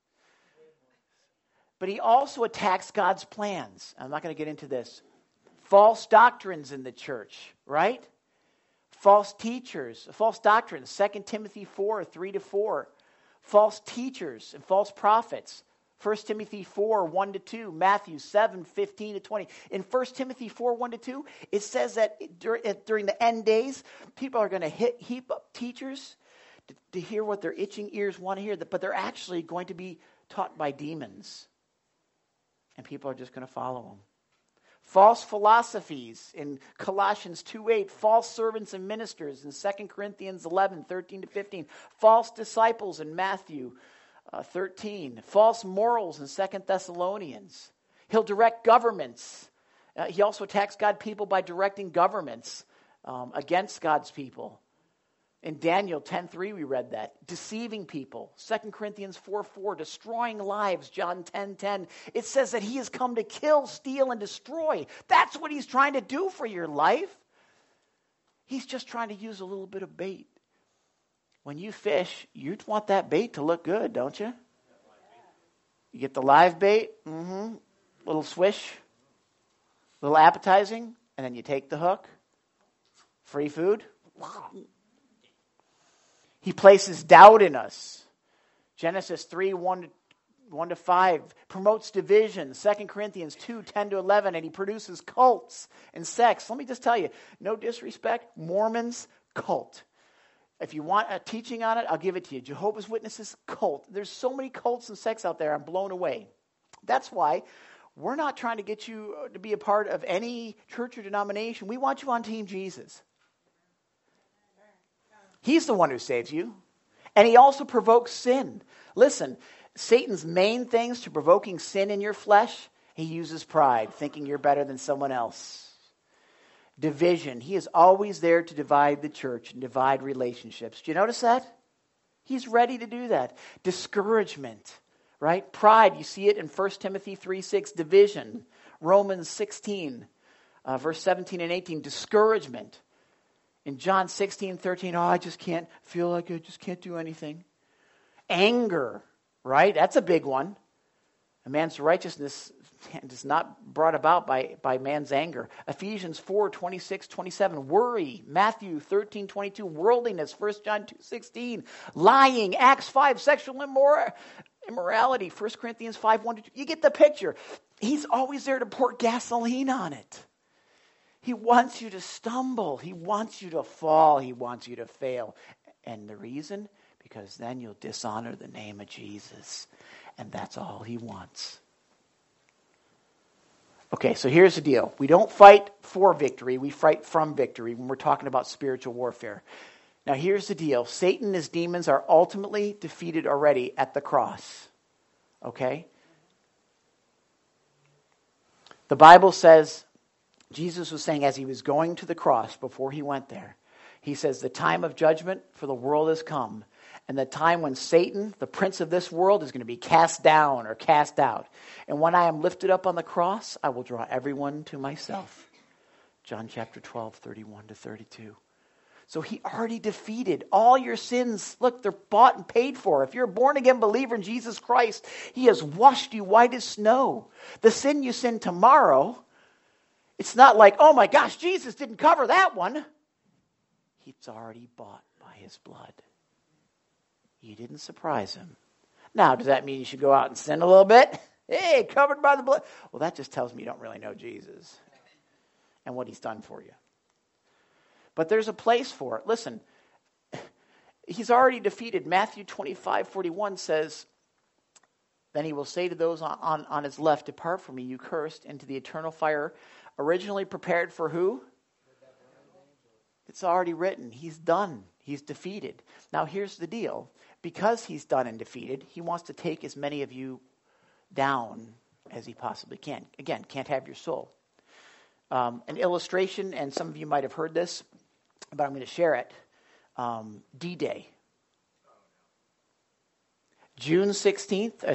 But he also attacks God's plans. I'm not going to get into this. False doctrines in the church, right? False teachers, false doctrines. 2 Timothy 4:3-4. False teachers and false prophets. 1 Timothy 4:1-2. Matthew 7:15-20. In 1 Timothy 4:1-2, it says that during the end days, people are going to heap up teachers to hear what their itching ears want to hear, but they're actually going to be taught by demons. And people are just going to follow them. False philosophies in Colossians 2:8. False servants and ministers in 2 Corinthians 11:13-15. False disciples in Matthew 13. False morals in 2 Thessalonians. He'll direct governments. He also attacks God's people by directing governments against God's people. In Daniel 10:3 we read that. Deceiving people. 2 Corinthians 4:4, destroying lives. John 10:10. It says that he has come to kill, steal, and destroy. That's what he's trying to do for your life. He's just trying to use a little bit of bait. When you fish, you want that bait to look good, don't you? You get the live bait, little swish, little appetizing, and then you take the hook. Free food. He places doubt in us. Genesis 3:1-5 promotes division. 2 Corinthians 2:10-11, and he produces cults and sects. Let me just tell you, no disrespect, Mormons, cult. If you want a teaching on it, I'll give it to you. Jehovah's Witnesses, cult. There's so many cults and sects out there, I'm blown away. That's why we're not trying to get you to be a part of any church or denomination. We want you on Team Jesus. He's the one who saves you. And he also provokes sin. Listen, Satan's main things to provoking sin in your flesh, he uses pride, thinking you're better than someone else. Division. He is always there to divide the church and divide relationships. Do you notice that? He's ready to do that. Discouragement, right? Pride, you see it in 1 Timothy 3:6. Division. Romans 16, verse 17 and 18. Discouragement. In John 16:13, I just can't feel like I just can't do anything. Anger, right? That's a big one. A man's righteousness is not brought about by man's anger. Ephesians 4:26-27. Worry. Matthew 13:22. Worldliness. 1 John 2:16. Lying. Acts 5. Sexual immorality. 1 Corinthians 5:1-2. You get the picture. He's always there to pour gasoline on it. He wants you to stumble. He wants you to fall. He wants you to fail. And the reason? Because then you'll dishonor the name of Jesus. And that's all he wants. Okay, so here's the deal. We don't fight for victory. We fight from victory when we're talking about spiritual warfare. Now here's the deal. Satan and his demons are ultimately defeated already at the cross. Okay? The Bible says, Jesus was saying as he was going to the cross before he went there, he says, the time of judgment for the world has come. And the time when Satan, the prince of this world, is going to be cast down or cast out. And when I am lifted up on the cross, I will draw everyone to myself. John chapter 12:31-32. So he already defeated all your sins. Look, they're bought and paid for. If you're a born-again believer in Jesus Christ, he has washed you white as snow. The sin you sin tomorrow, it's not like, oh my gosh, Jesus didn't cover that one. He's already bought by his blood. You didn't surprise him. Now, does that mean you should go out and sin a little bit? Hey, covered by the blood. Well, that just tells me you don't really know Jesus and what he's done for you. But there's a place for it. Listen, he's already defeated. Matthew 25:41 says, then he will say to those on his left, depart from me, you cursed, into the eternal fire, originally prepared for who? It's already written. He's done. He's defeated. Now here's the deal. Because he's done and defeated, he wants to take as many of you down as he possibly can. Again, can't have your soul. An illustration, and some of you might have heard this, but I'm going to share it. D-Day. June 6,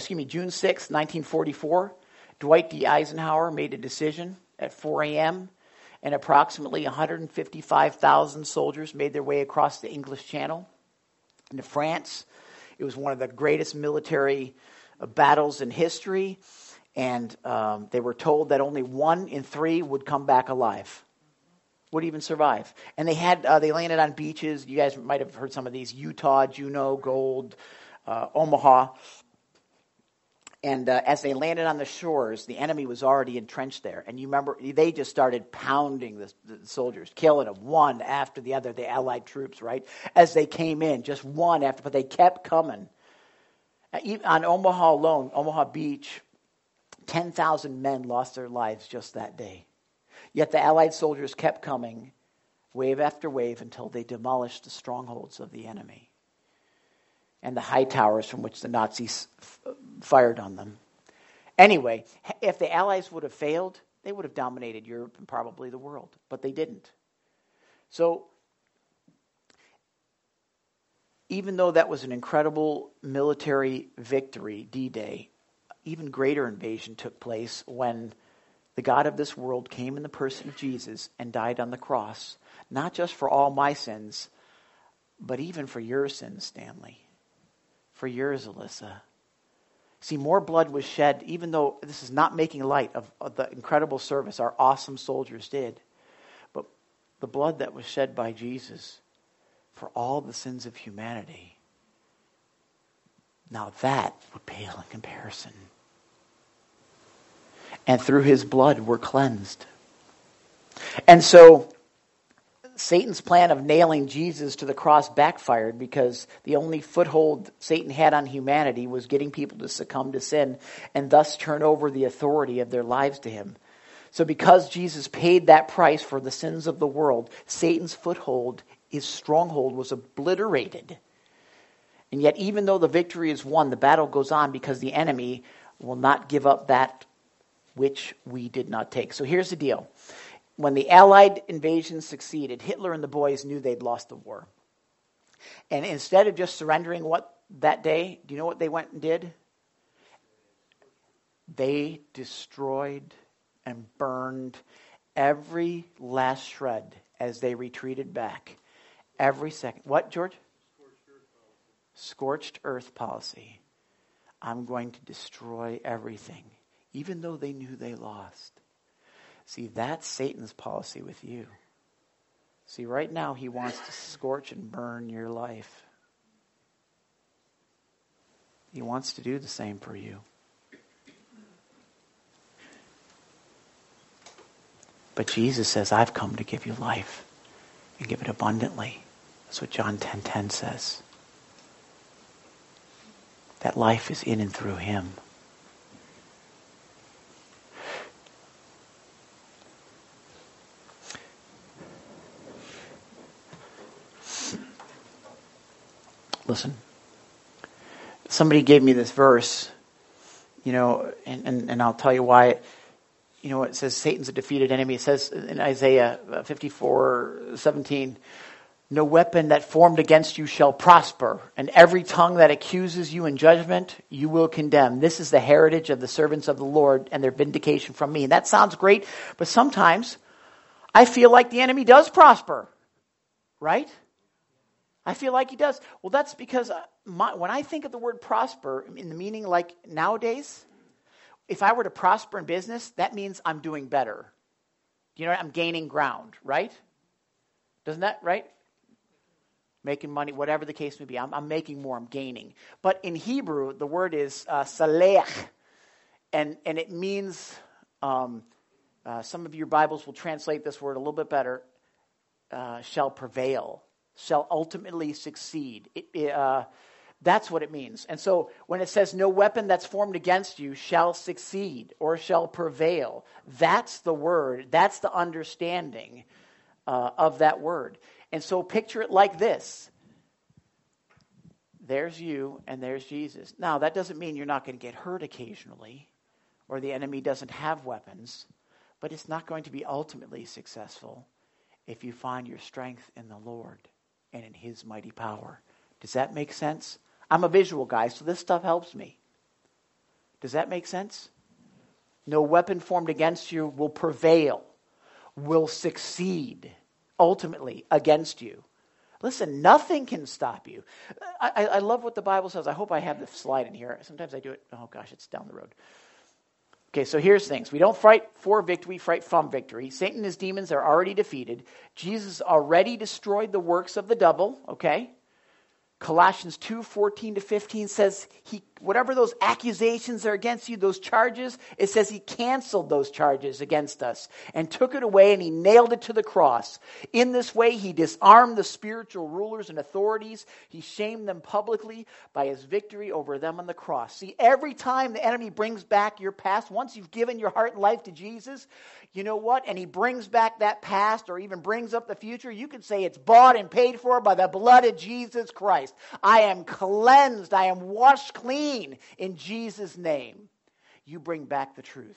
1944, Dwight D. Eisenhower made a decision at 4 a.m., and approximately 155,000 soldiers made their way across the English Channel into France. It was one of the greatest military battles in history, and they were told that only 1 in 3 would come back alive, would even survive. And they landed on beaches. You guys might have heard some of these: Utah, Juneau, Gold, Omaha. And as they landed on the shores, the enemy was already entrenched there. And you remember, they just started pounding the soldiers, killing them one after the other, the Allied troops, right? As they came in, just one after, but they kept coming. On Omaha alone, Omaha Beach, 10,000 men lost their lives just that day. Yet the Allied soldiers kept coming, wave after wave, until they demolished the strongholds of the enemy and the high towers from which the Nazis fired on them. Anyway, if the Allies would have failed, they would have dominated Europe and probably the world, but they didn't. So, even though that was an incredible military victory, D-Day, even greater invasion took place when the God of this world came in the person of Jesus and died on the cross, not just for all my sins, but even for your sins, Stanley. For yours, Alyssa. See, more blood was shed, even though this is not making light of the incredible service our awesome soldiers did. But the blood that was shed by Jesus for all the sins of humanity, now that would pale in comparison. And through his blood, we're cleansed. And so Satan's plan of nailing Jesus to the cross backfired because the only foothold Satan had on humanity was getting people to succumb to sin and thus turn over the authority of their lives to him. So because Jesus paid that price for the sins of the world, Satan's foothold, his stronghold, was obliterated. And yet, even though the victory is won, the battle goes on because the enemy will not give up that which we did not take. So here's the deal. When the Allied invasion succeeded, Hitler and the boys knew they'd lost the war. And instead of just surrendering that day, do you know what they went and did? They destroyed and burned every last shred as they retreated back. Every second. What, George? Scorched earth policy. I'm going to destroy everything, even though they knew they lost. See, that's Satan's policy with you. See, right now he wants to scorch and burn your life. He wants to do the same for you. But Jesus says, I've come to give you life and give it abundantly. That's what John 10:10 says. That life is in and through him. Listen, somebody gave me this verse, and I'll tell you why. It says Satan's a defeated enemy. It says in Isaiah 54:17, no weapon that formed against you shall prosper, and every tongue that accuses you in judgment, you will condemn. This is the heritage of the servants of the Lord and their vindication from me. And that sounds great, but sometimes I feel like the enemy does prosper, right? I feel like he does. Well, that's because when I think of the word prosper in the meaning like nowadays, if I were to prosper in business, that means I'm doing better. I'm gaining ground, right? Doesn't that, right? Making money, whatever the case may be. I'm making more, I'm gaining. But in Hebrew, the word is salech. And it means, some of your Bibles will translate this word a little bit better, shall prevail, shall ultimately succeed. That's what it means. And so when it says no weapon that's formed against you shall succeed or shall prevail, that's the word, that's the understanding of that word. And so picture it like this. There's you and there's Jesus. Now, that doesn't mean you're not going to get hurt occasionally or the enemy doesn't have weapons, but it's not going to be ultimately successful if you find your strength in the Lord and in his mighty power. Does that make sense? I'm a visual guy, so this stuff helps me. Does that make sense? No weapon formed against you will prevail, will succeed ultimately against you. Listen, nothing can stop you. I love what the Bible says. I hope I have the slide in here. Sometimes I do it. Oh gosh, it's down the road. Okay, so here's things. We don't fight for victory, we fight from victory. Satan and his demons are already defeated. Jesus already destroyed the works of the devil, okay? Colossians 2:14-15 says whatever those accusations are against you, those charges, it says he canceled those charges against us and took it away and he nailed it to the cross. In this way, he disarmed the spiritual rulers and authorities. He shamed them publicly by his victory over them on the cross. See, every time the enemy brings back your past, once you've given your heart and life to Jesus, you know what? And he brings back that past or even brings up the future, you can say it's bought and paid for by the blood of Jesus Christ. I am cleansed. I am washed clean in Jesus' name. You bring back the truth.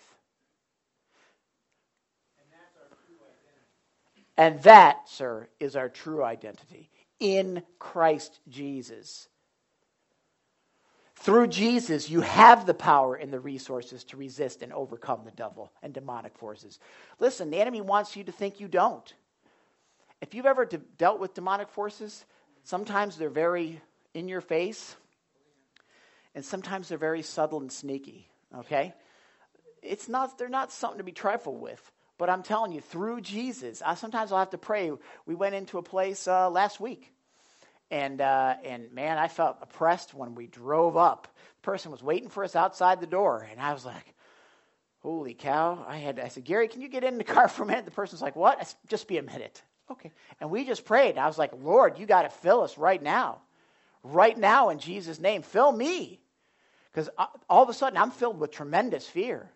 And that, sir, is our true identity in Christ Jesus. Through Jesus, you have the power and the resources to resist and overcome the devil and demonic forces. Listen, the enemy wants you to think you don't. If you've ever dealt with demonic forces, sometimes they're very in your face, and sometimes they're very subtle and sneaky, okay? They're not something to be trifled with, but I'm telling you, through Jesus, sometimes I'll have to pray. We went into a place last week, and man, I felt oppressed when we drove up. The person was waiting for us outside the door, and I was like, holy cow. I said, Gary, can you get in the car for a minute? The person's like, what? I said, just be a minute. Okay. And we just prayed. I was like, Lord, you got to fill us right now. Right now in Jesus' name. Fill me. Because all of a sudden I'm filled with tremendous fear.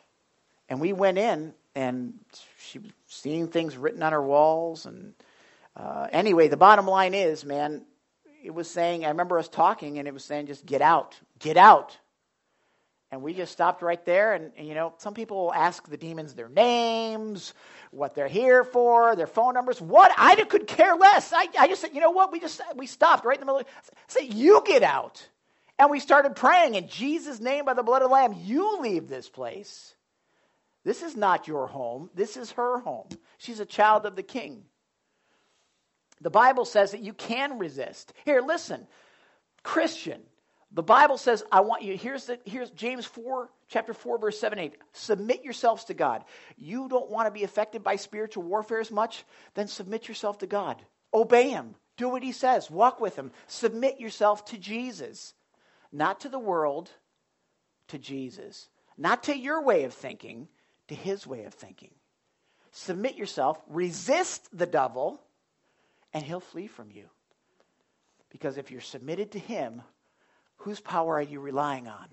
And we went in and she was seeing things written on her walls and Anyway, the bottom line is, man, it was saying, I remember us talking, and it was saying, just get out. Get out. And we just stopped right there, and some people will ask the demons their names, what they're here for, their phone numbers. What? I could care less. I just said, you know what? We stopped right in the middle. Say, you get out. And we started praying in Jesus' name by the blood of the Lamb. You leave this place. This is not your home. This is her home. She's a child of the King. The Bible says that you can resist. Here, listen, Christian. The Bible says, I want you, here's James 4, chapter 4, verse 7, 8. Submit yourselves to God. You don't want to be affected by spiritual warfare as much? Then submit yourself to God. Obey Him. Do what He says. Walk with Him. Submit yourself to Jesus. Not to the world, to Jesus. Not to your way of thinking, to His way of thinking. Submit yourself. Resist the devil, and he'll flee from you. Because if you're submitted to Him, whose power are you relying on?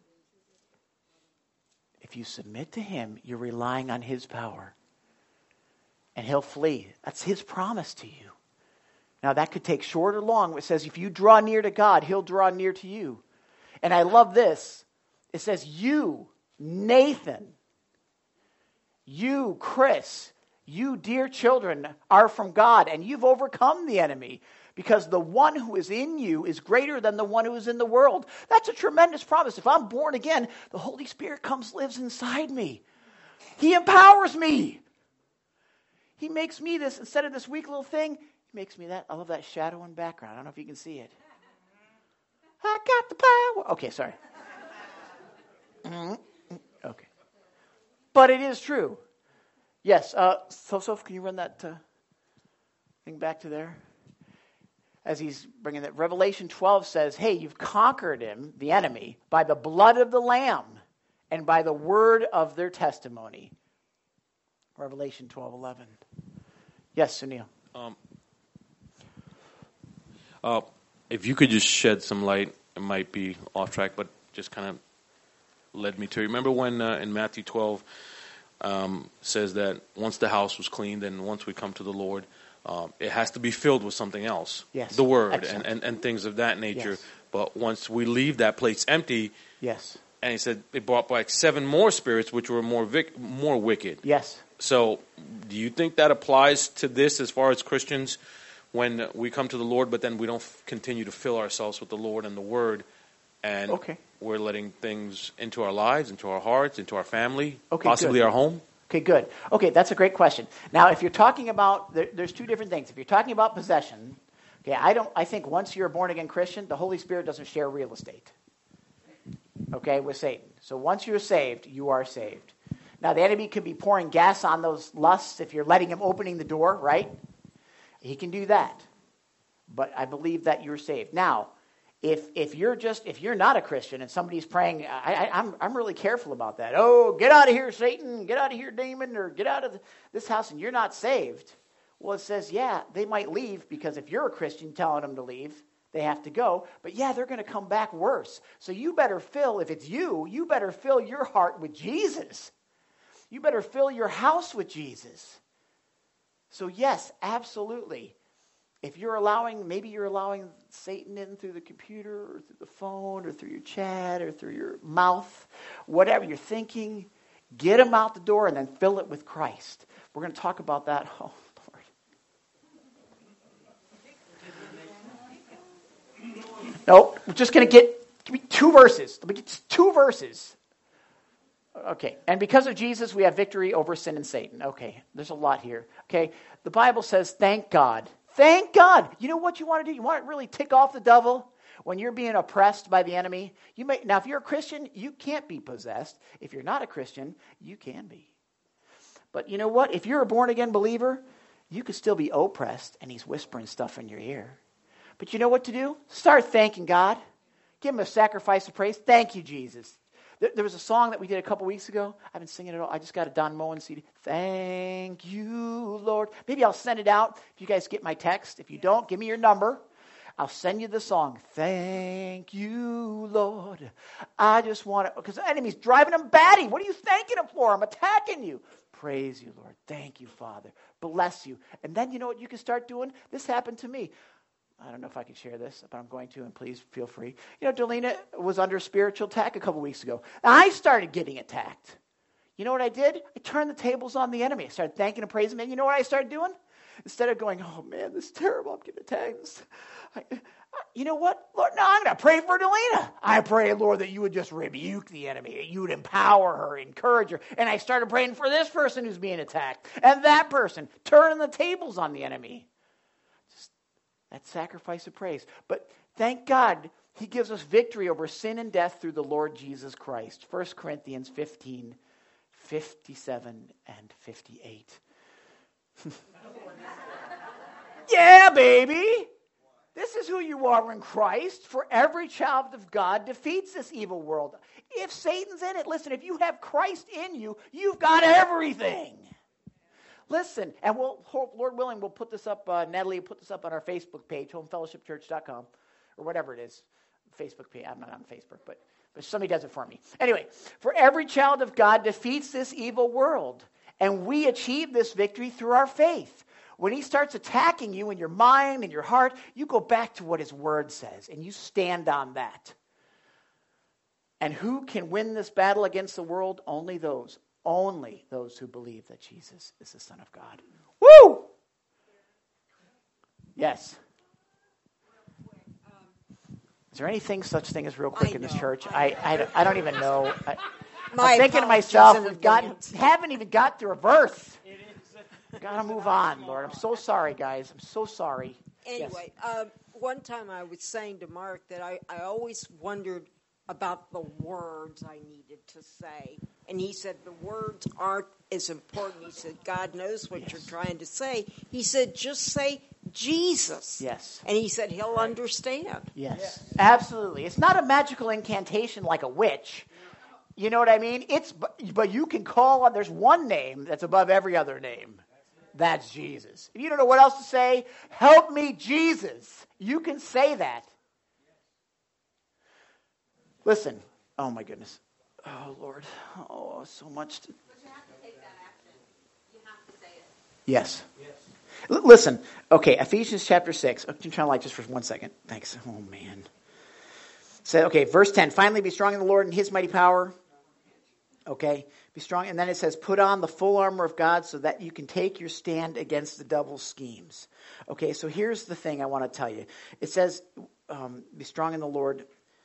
If you submit to Him, you're relying on His power. And He'll flee. That's His promise to you. Now that could take short or long. It says if you draw near to God, He'll draw near to you. And I love this. It says you, Nathan, you, Chris, you dear children are from God, and you've overcome the enemy. Because the one who is in you is greater than the one who is in the world. That's a tremendous promise. If I'm born again, the Holy Spirit lives inside me. He empowers me. He makes me this, instead of this weak little thing, He makes me that. I love that shadow in background. I don't know if you can see it. I got the power. Okay, sorry. Okay. But it is true. Yes, so can you run that thing back to there? As he's bringing that, Revelation 12 says, hey, you've conquered him, the enemy, by the blood of the Lamb and by the word of their testimony. Revelation 12:11. Yes, Sunil. If you could just shed some light, it might be off track, but just kind of led me to. Remember when in Matthew 12 says that once the house was cleaned and once we come to the Lord, it has to be filled with something else. Yes. The Word and things of that nature. Yes. But once we leave that place empty, yes. And He said it brought back 7 more spirits which were more wicked. Yes. So do you think that applies to this as far as Christians when we come to the Lord, but then we don't continue to fill ourselves with the Lord and the Word, and we're letting things into our lives, into our hearts, into our family, possibly our home? Okay, good. Okay, that's a great question. Now, if you're talking about, there's 2 different things. If you're talking about possession, okay, I think once you're a born-again Christian, the Holy Spirit doesn't share real estate, okay, with Satan. So once you're saved, you are saved. Now, the enemy could be pouring gas on those lusts if you're letting him opening the door, right? He can do that. But I believe that you're saved. Now, if you're not a Christian and somebody's praying, I'm really careful about that. Oh, get out of here, Satan! Get out of here, demon! Or get out of this house, and you're not saved. Well, it says, yeah, they might leave because if you're a Christian telling them to leave, they have to go. But yeah, they're going to come back worse. So you better if it's you better fill your heart with Jesus. You better fill your house with Jesus. So yes, absolutely. If maybe you're allowing Satan in through the computer or through the phone or through your chat or through your mouth, whatever you're thinking, get him out the door and then fill it with Christ. We're going to talk about that. Oh, Lord. No, we're just going to give me 2 verses. Let me get 2 verses. Okay, and because of Jesus, we have victory over sin and Satan. Okay, there's a lot here. Okay, the Bible says, thank God. Thank God. You know what you want to do? You want to really tick off the devil when you're being oppressed by the enemy? Now, if you're a Christian, you can't be possessed. If you're not a Christian, you can be. But you know what? If you're a born-again believer, you could still be oppressed, and he's whispering stuff in your ear. But you know what to do? Start thanking God. Give him a sacrifice of praise. Thank you, Jesus. There was a song that we did a couple weeks ago. I've been singing it all. I just got a Don Moen CD. Thank you, Lord. Maybe I'll send it out if you guys get my text. If you don't, give me your number. I'll send you the song. Thank you, Lord. I just want to, because the enemy's driving him batty. What are you thanking him for? I'm attacking you. Praise you, Lord. Thank you, Father. Bless you. And then you know what you can start doing? This happened to me. I don't know if I can share this, but I'm going to, and please feel free. You know, Delina was under spiritual attack a couple weeks ago. I started getting attacked. You know what I did? I turned the tables on the enemy. I started thanking and praising him. And you know what I started doing? Instead of going, oh man, this is terrible, I'm getting attacked. You know what? Lord, no, I'm going to pray for Delina. I pray, Lord, that you would just rebuke the enemy. You would empower her, encourage her. And I started praying for this person who's being attacked. And that person, turning the tables on the enemy. Just that sacrifice of praise. But thank God, he gives us victory over sin and death through the Lord Jesus Christ. 1 Corinthians 15, 57 and 58. Yeah, baby. This is who you are in Christ. For every child of God defeats this evil world. If Satan's in it, listen, if you have Christ in you, you've got everything. Listen, and we'll, Lord willing, we'll put this up, Natalie will put this up on our Facebook page, homefellowshipchurch.com, or whatever it is. Facebook page. I'm not on Facebook, but somebody does it for me. Anyway, for every child of God defeats this evil world. And we achieve this victory through our faith. When he starts attacking you in your mind and your heart, you go back to what his word says, and you stand on that. And who can win this battle against the world? Only those who believe that Jesus is the Son of God. Woo! Yes. Is there anything such thing as real quick in this church? I don't even know. I'm thinking to myself, haven't even got through a verse. Got to move on, Lord. I'm so sorry, guys. I'm so sorry. Anyway, one time I was saying to Mark that I always wondered about the words I needed to say. And he said the words aren't as important. He said, God knows what you're trying to say. He said, just say Jesus. Yes. And he said he'll understand. Yes, absolutely. It's not a magical incantation like a witch. You know what I mean? But you can call on, there's one name that's above every other name. That's Jesus. If you don't know what else to say, help me, Jesus. You can say that. Listen. Oh, my goodness. Oh, Lord. Oh, so much. But you have to take that action. You have to say it. Yes. Listen. Okay, Ephesians chapter 6. I'm trying to like just for 1 second. Thanks. Oh, man. So, okay, verse 10. Finally, be strong in the Lord and his mighty power. Okay, be strong. And then it says, put on the full armor of God so that you can take your stand against the devil's schemes. Okay, so here's the thing I want to tell you. It says, be strong in the Lord.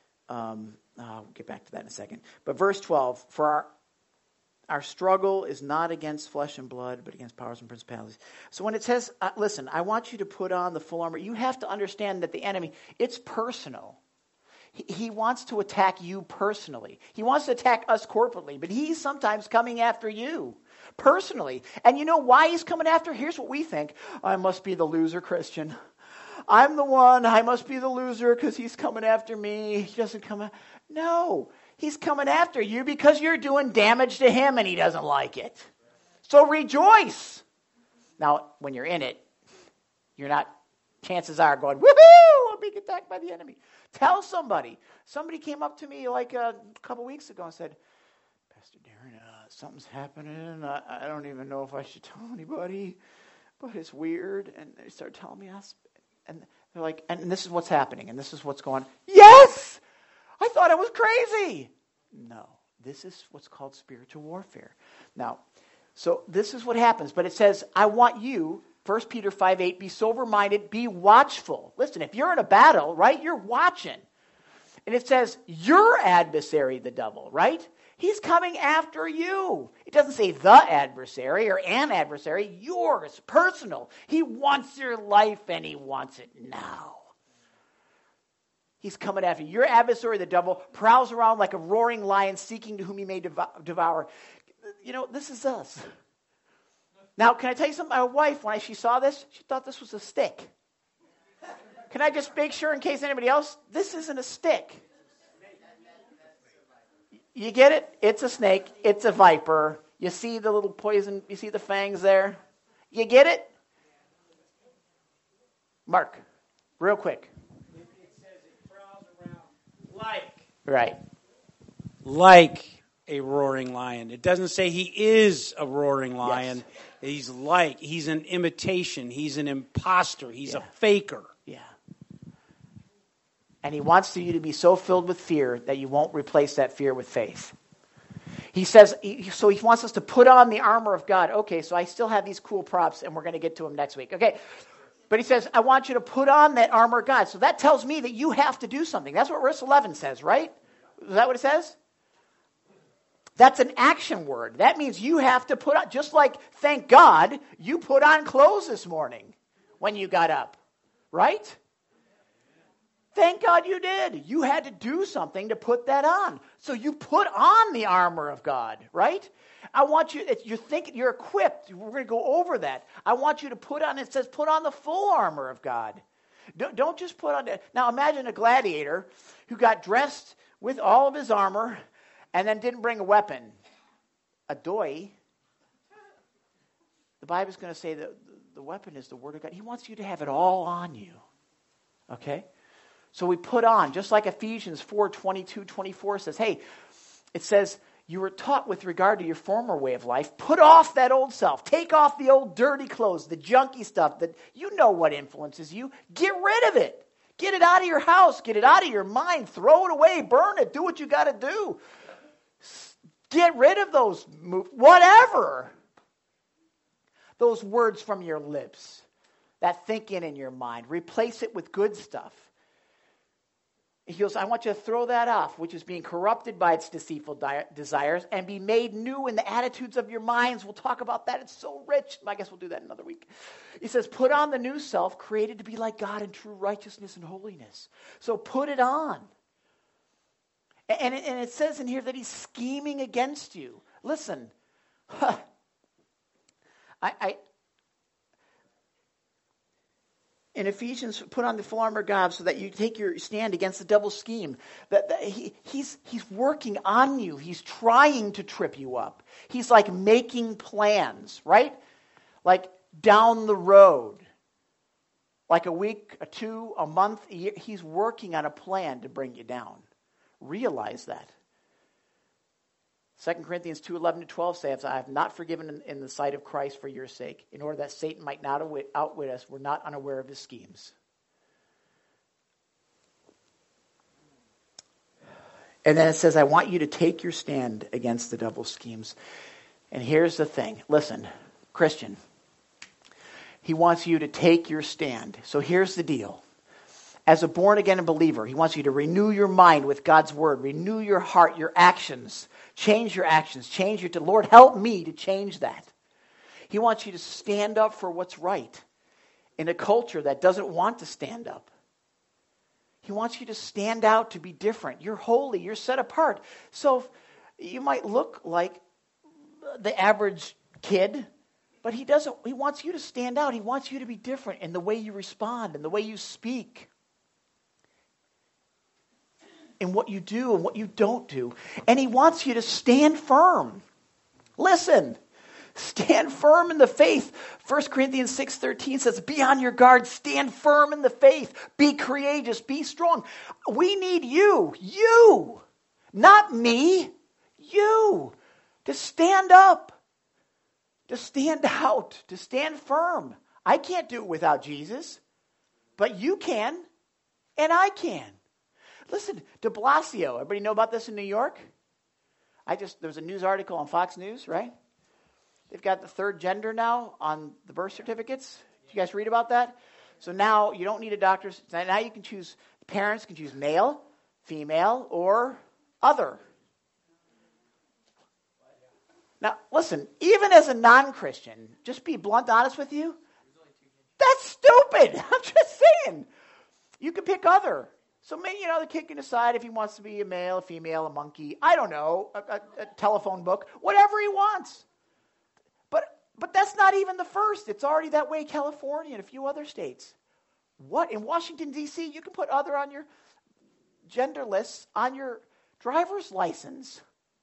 I'll get back to that in a second. But verse 12, for our struggle is not against flesh and blood, but against powers and principalities. So when it says, listen, I want you to put on the full armor, you have to understand that the enemy, it's personal. He wants to attack you personally. He wants to attack us corporately, but he's sometimes coming after you personally. And you know why he's coming after? Here's what we think. I must be the loser Christian. I'm the one. I must be the loser because he's coming after me. He doesn't come after. No, he's coming after you because you're doing damage to him and he doesn't like it. So rejoice. Now, when you're in it, you're not, chances are, going, woohoo, I'm being attacked by the enemy. Tell somebody. Somebody came up to me like a couple weeks ago and said, Pastor Darren, something's happening. I don't even know if I should tell anybody, but it's weird. And they started telling me, and they're like, and this is what's happening, and this is what's going on. Yes! I thought I was crazy. No, this is what's called spiritual warfare. Now, so this is what happens, but it says, I want you, 1 Peter 5:8, be sober-minded, be watchful. Listen, if you're in a battle, right, you're watching. And it says, your adversary, the devil, right? He's coming after you. It doesn't say the adversary or an adversary, yours, personal. He wants your life and he wants it now. He's coming after you. Your adversary, the devil, prowls around like a roaring lion seeking to whom he may devour. You know, this is us. Now, can I tell you something? My wife, when she saw this, she thought this was a stick. Can I just make sure, in case anybody else, this isn't a stick. You get it? It's a snake. It's a viper. You see the little poison, you see the fangs there? You get it? Mark, real quick. It says it prowls around like. Right. Like a roaring lion. It doesn't say he is a roaring lion. Yes. He's an imitation. He's an imposter. He's Yeah. a faker. Yeah. And he wants you to be so filled with fear that you won't replace that fear with faith. He says, so he wants us to put on the armor of God. Okay, so I still have these cool props, and we're going to get to them next week. Okay, but he says, I want you to put on that armor of God. So that tells me that you have to do something. That's what verse 11 says, right? Is that what it says? That's an action word. That means you have to put on, just like, thank God, you put on clothes this morning when you got up, right? Thank God you did. You had to do something to put that on. So you put on the armor of God, right? I want you, you're thinking, you're equipped. We're going to go over that. I want you to put on, it says put on the full armor of God. Don't just put on, now imagine a gladiator who got dressed with all of his armor and then didn't bring a weapon. A doy. The Bible's going to say that the weapon is the word of God. He wants you to have it all on you. Okay? So we put on, just like Ephesians 4:22-24 says, hey, it says, you were taught with regard to your former way of life, put off that old self. Take off the old dirty clothes, the junky stuff that you know what influences you. Get rid of it. Get it out of your house. Get it out of your mind. Throw it away. Burn it. Do what you got to do. Get rid of those, whatever. Those words from your lips. That thinking in your mind. Replace it with good stuff. He goes, I want you to throw that off, which is being corrupted by its deceitful desires, and be made new in the attitudes of your minds. We'll talk about that. It's so rich. I guess we'll do that another week. He says, put on the new self, created to be like God in true righteousness and holiness. So put it on. And it says in here that he's scheming against you. Listen, in Ephesians, put on the full armor of God so that you take your stand against the devil's scheme. He's working on you. He's trying to trip you up. He's like making plans, right? Like down the road. Like a week, a 2, a month, a year. He's working on a plan to bring you down. Realize that. 2 Corinthians 2:11-12 says, I have not forgiven in the sight of Christ for your sake, in order that Satan might not outwit us. We're not unaware of his schemes. And then it says, I want you to take your stand against the devil's schemes. And here's the thing. Listen, Christian, he wants you to take your stand. So here's the deal. As a born-again believer, he wants you to renew your mind with God's word. Renew your heart, your actions. Change your actions. Lord, help me to change that. He wants you to stand up for what's right in a culture that doesn't want to stand up. He wants you to stand out, to be different. You're holy. You're set apart. So you might look like the average kid, but he doesn't. He wants you to stand out. He wants you to be different in the way you respond, in the way you speak, in what you do and what you don't do. And he wants you to stand firm. Listen, stand firm in the faith. 1 Corinthians 6:13 says, be on your guard, stand firm in the faith, be courageous, be strong. We need you, not me, you, to stand up, to stand out, to stand firm. I can't do it without Jesus, but you can, and I can. Listen, de Blasio, everybody know about this in New York? There was a news article on Fox News, right? They've got the third gender now on the birth certificates. Did you guys read about that? So now you don't need a doctor's, now you can choose, parents can choose male, female, or other. Now, listen, even as a non-Christian, just be blunt honest with you, that's stupid. I'm just saying. You can pick other. So maybe, the kid can decide if he wants to be a male, a female, a monkey, I don't know, a telephone book, whatever he wants. But that's not even the first. It's already that way in California and a few other states. What? In Washington, D.C., you can put other on your gender lists on your driver's license.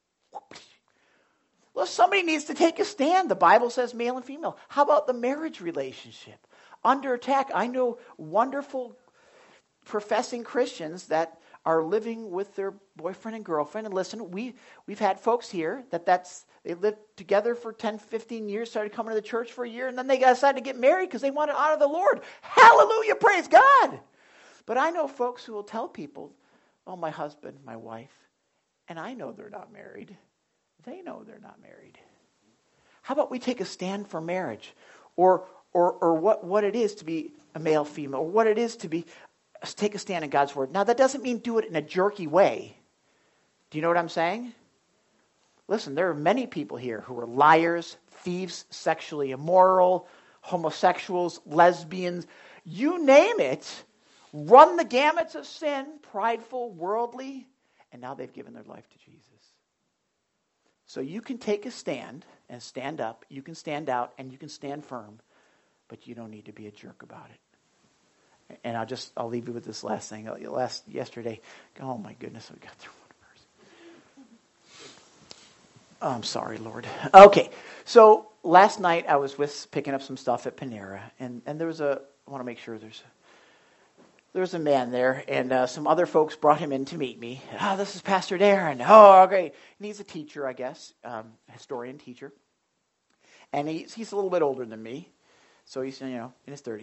Well, somebody needs to take a stand. The Bible says male and female. How about the marriage relationship? Under attack. I know wonderful professing Christians that are living with their boyfriend and girlfriend. And listen, we've had folks here they lived together for 10, 15 years, started coming to the church for a year, and then they decided to get married because they wanted to honor the Lord. Hallelujah, praise God. But I know folks who will tell people, oh, my husband, my wife, and I know they're not married. They know they're not married. How about we take a stand for marriage? Or what it is to be a male, female, or what it is to take a stand in God's word. Now, that doesn't mean do it in a jerky way. Do you know what I'm saying? Listen, there are many people here who are liars, thieves, sexually immoral, homosexuals, lesbians, you name it, run the gamuts of sin, prideful, worldly, and now they've given their life to Jesus. So you can take a stand and stand up, you can stand out, and you can stand firm, but you don't need to be a jerk about it. And I'll leave you with this last thing. Yesterday, oh my goodness, we got through one verse. Oh, I'm sorry, Lord. Okay, so last night I was picking up some stuff at Panera, and there was I want to make sure there was a man there, and some other folks brought him in to meet me. Oh, this is Pastor Darren. Oh, great. And he's a teacher, I guess, historian teacher. And he's a little bit older than me, so he's in his 30s.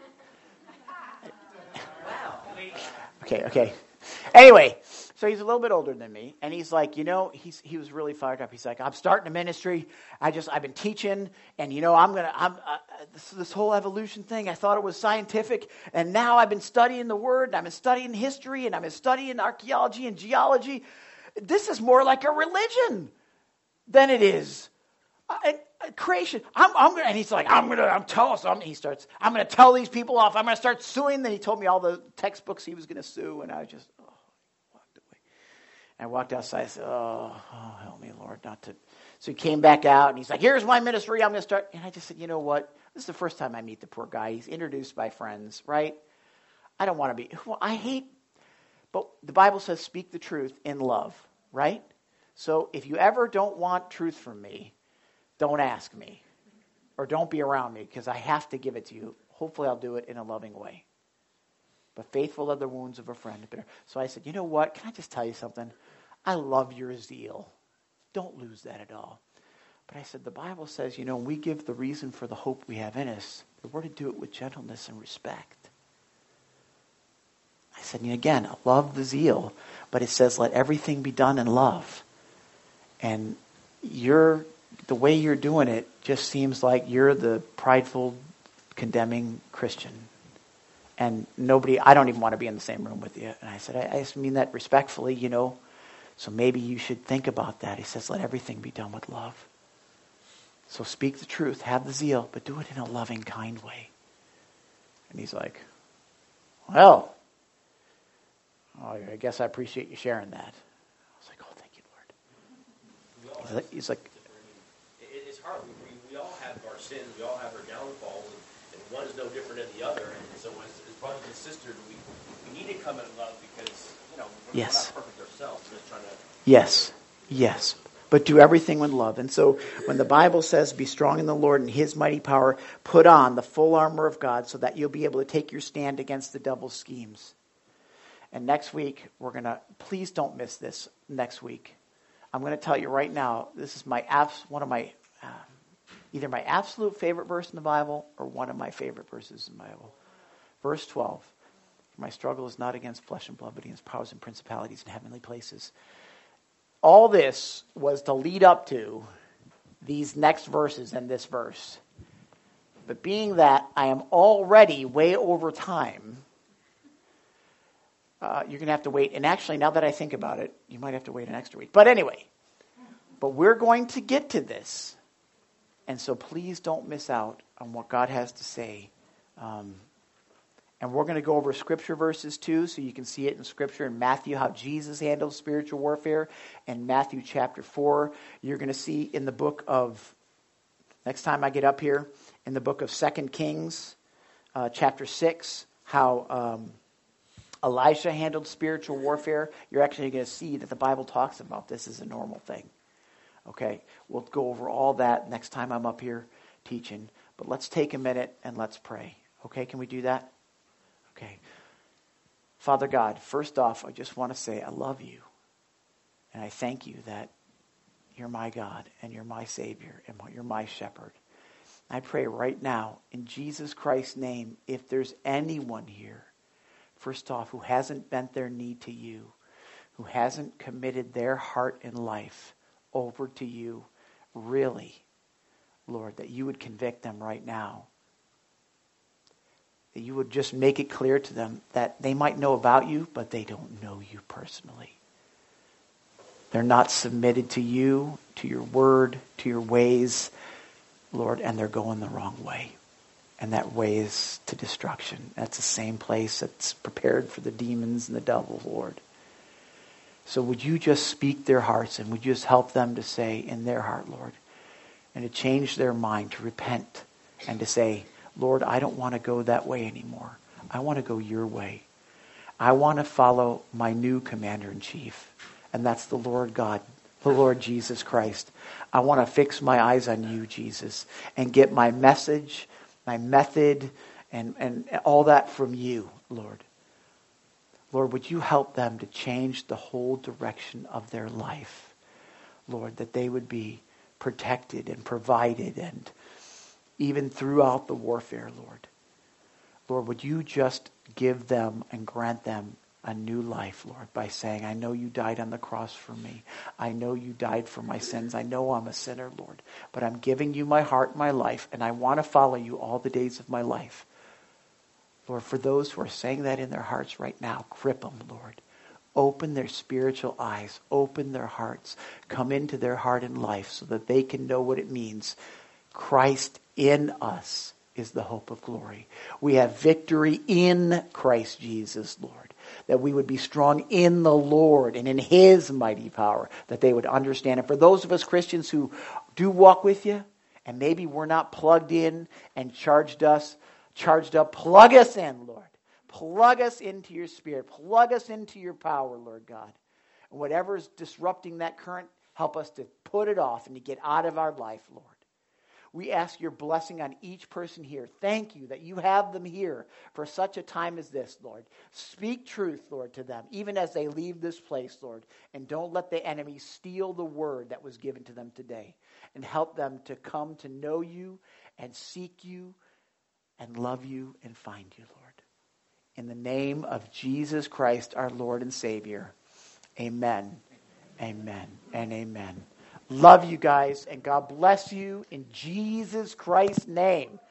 Okay. Anyway, so he's a little bit older than me, and he's like, he was really fired up. He's like, I'm starting a ministry. I've been teaching, and this whole evolution thing. I thought it was scientific, and now I've been studying the Word, and I've been studying history, and I've been studying archaeology and geology. This is more like a religion than it is creation. And he's like, I'm gonna tell these people off. I'm gonna start suing. Then he told me all the textbooks he was gonna sue, and I just walked away. And I walked outside. I said, oh, help me, Lord, not to. So he came back out, and he's like, here's my ministry. I'm gonna start. And I just said, you know what? This is the first time I meet the poor guy. He's introduced by friends, right? I don't want to be. I hate. But the Bible says, speak the truth in love, right? So if you ever don't want truth from me, don't ask me, or don't be around me, because I have to give it to you. Hopefully I'll do it in a loving way. But faithful are the wounds of a friend. So I said, you know what? Can I just tell you something? I love your zeal. Don't lose that at all. But I said, the Bible says, when we give the reason for the hope we have in us, we're to do it with gentleness and respect. I said, again, I love the zeal, but it says, let everything be done in love. And the way you're doing it just seems like you're the prideful, condemning Christian. And I don't even want to be in the same room with you. And I said, I just mean that respectfully, so maybe you should think about that. He says, let everything be done with love. So speak the truth, have the zeal, but do it in a loving, kind way. And he's like, well, I guess I appreciate you sharing that. I was like, oh, thank you, Lord. He's like, it's hard. We all have our sins. We all have our downfalls, and one is no different than the other. And so, as brothers and sisters, we need to come in love because we're not perfect ourselves. We're just trying to. Yes. But do everything with love. And so, when the Bible says, "Be strong in the Lord and His mighty power," put on the full armor of God, so that you'll be able to take your stand against the devil's schemes. And next week, please don't miss this. Next week, I'm going to tell you right now, this is one of my, either my absolute favorite verse in the Bible or one of my favorite verses in the Bible. Verse 12, my struggle is not against flesh and blood, but against powers and principalities in heavenly places. All this was to lead up to these next verses and this verse. But being that I am already way over time, you're going to have to wait. And actually, now that I think about it, you might have to wait an extra week. But anyway, we're going to get to this. And so please don't miss out on what God has to say. And we're going to go over Scripture verses too, so you can see it in Scripture in Matthew, how Jesus handles spiritual warfare. And Matthew chapter 4, you're going to see in the book of, next time I get up here, in the book of 2 Kings, chapter 6, how Elisha handled spiritual warfare. You're actually going to see that the Bible talks about this as a normal thing. Okay, we'll go over all that next time I'm up here teaching. But let's take a minute and let's pray. Okay, can we do that? Okay. Father God, first off, I just want to say I love you. And I thank you that you're my God and you're my Savior and you're my shepherd. I pray right now in Jesus Christ's name, if there's anyone here, first off, who hasn't bent their knee to you, who hasn't committed their heart and life over to you, really, Lord, that you would convict them right now. That you would just make it clear to them that they might know about you, but they don't know you personally. They're not submitted to you, to your word, to your ways, Lord, and they're going the wrong way. And that way is to destruction. That's the same place that's prepared for the demons and the devil, Lord. So would you just speak their hearts, and would you just help them to say in their heart, Lord, and to change their mind, to repent, and to say, Lord, I don't want to go that way anymore. I want to go your way. I want to follow my new commander-in-chief, and that's the Lord God, the Lord Jesus Christ. I want to fix my eyes on you, Jesus, and get my message, my method, and all that from you, Lord. Lord, would you help them to change the whole direction of their life, Lord, that they would be protected and provided, and even throughout the warfare, Lord. Lord, would you just give them and grant them a new life, Lord, by saying, I know you died on the cross for me. I know you died for my sins. I know I'm a sinner, Lord, but I'm giving you my heart and my life, and I want to follow you all the days of my life. Lord, for those who are saying that in their hearts right now, grip them, Lord. Open their spiritual eyes. Open their hearts. Come into their heart and life so that they can know what it means. Christ in us is the hope of glory. We have victory in Christ Jesus, Lord. That we would be strong in the Lord and in His mighty power. That they would understand. And for those of us Christians who do walk with you, and maybe we're not plugged in and charged up, plug us in, Lord. Plug us into your Spirit. Plug us into your power, Lord God. And whatever is disrupting that current, help us to put it off and to get out of our life, Lord. We ask your blessing on each person here. Thank you that you have them here for such a time as this, Lord. Speak truth, Lord, to them, even as they leave this place, Lord. And don't let the enemy steal the word that was given to them today. And help them to come to know you and seek you and love you and find you, Lord. In the name of Jesus Christ, our Lord and Savior. Amen, amen, and amen. Love you guys, and God bless you in Jesus Christ's name.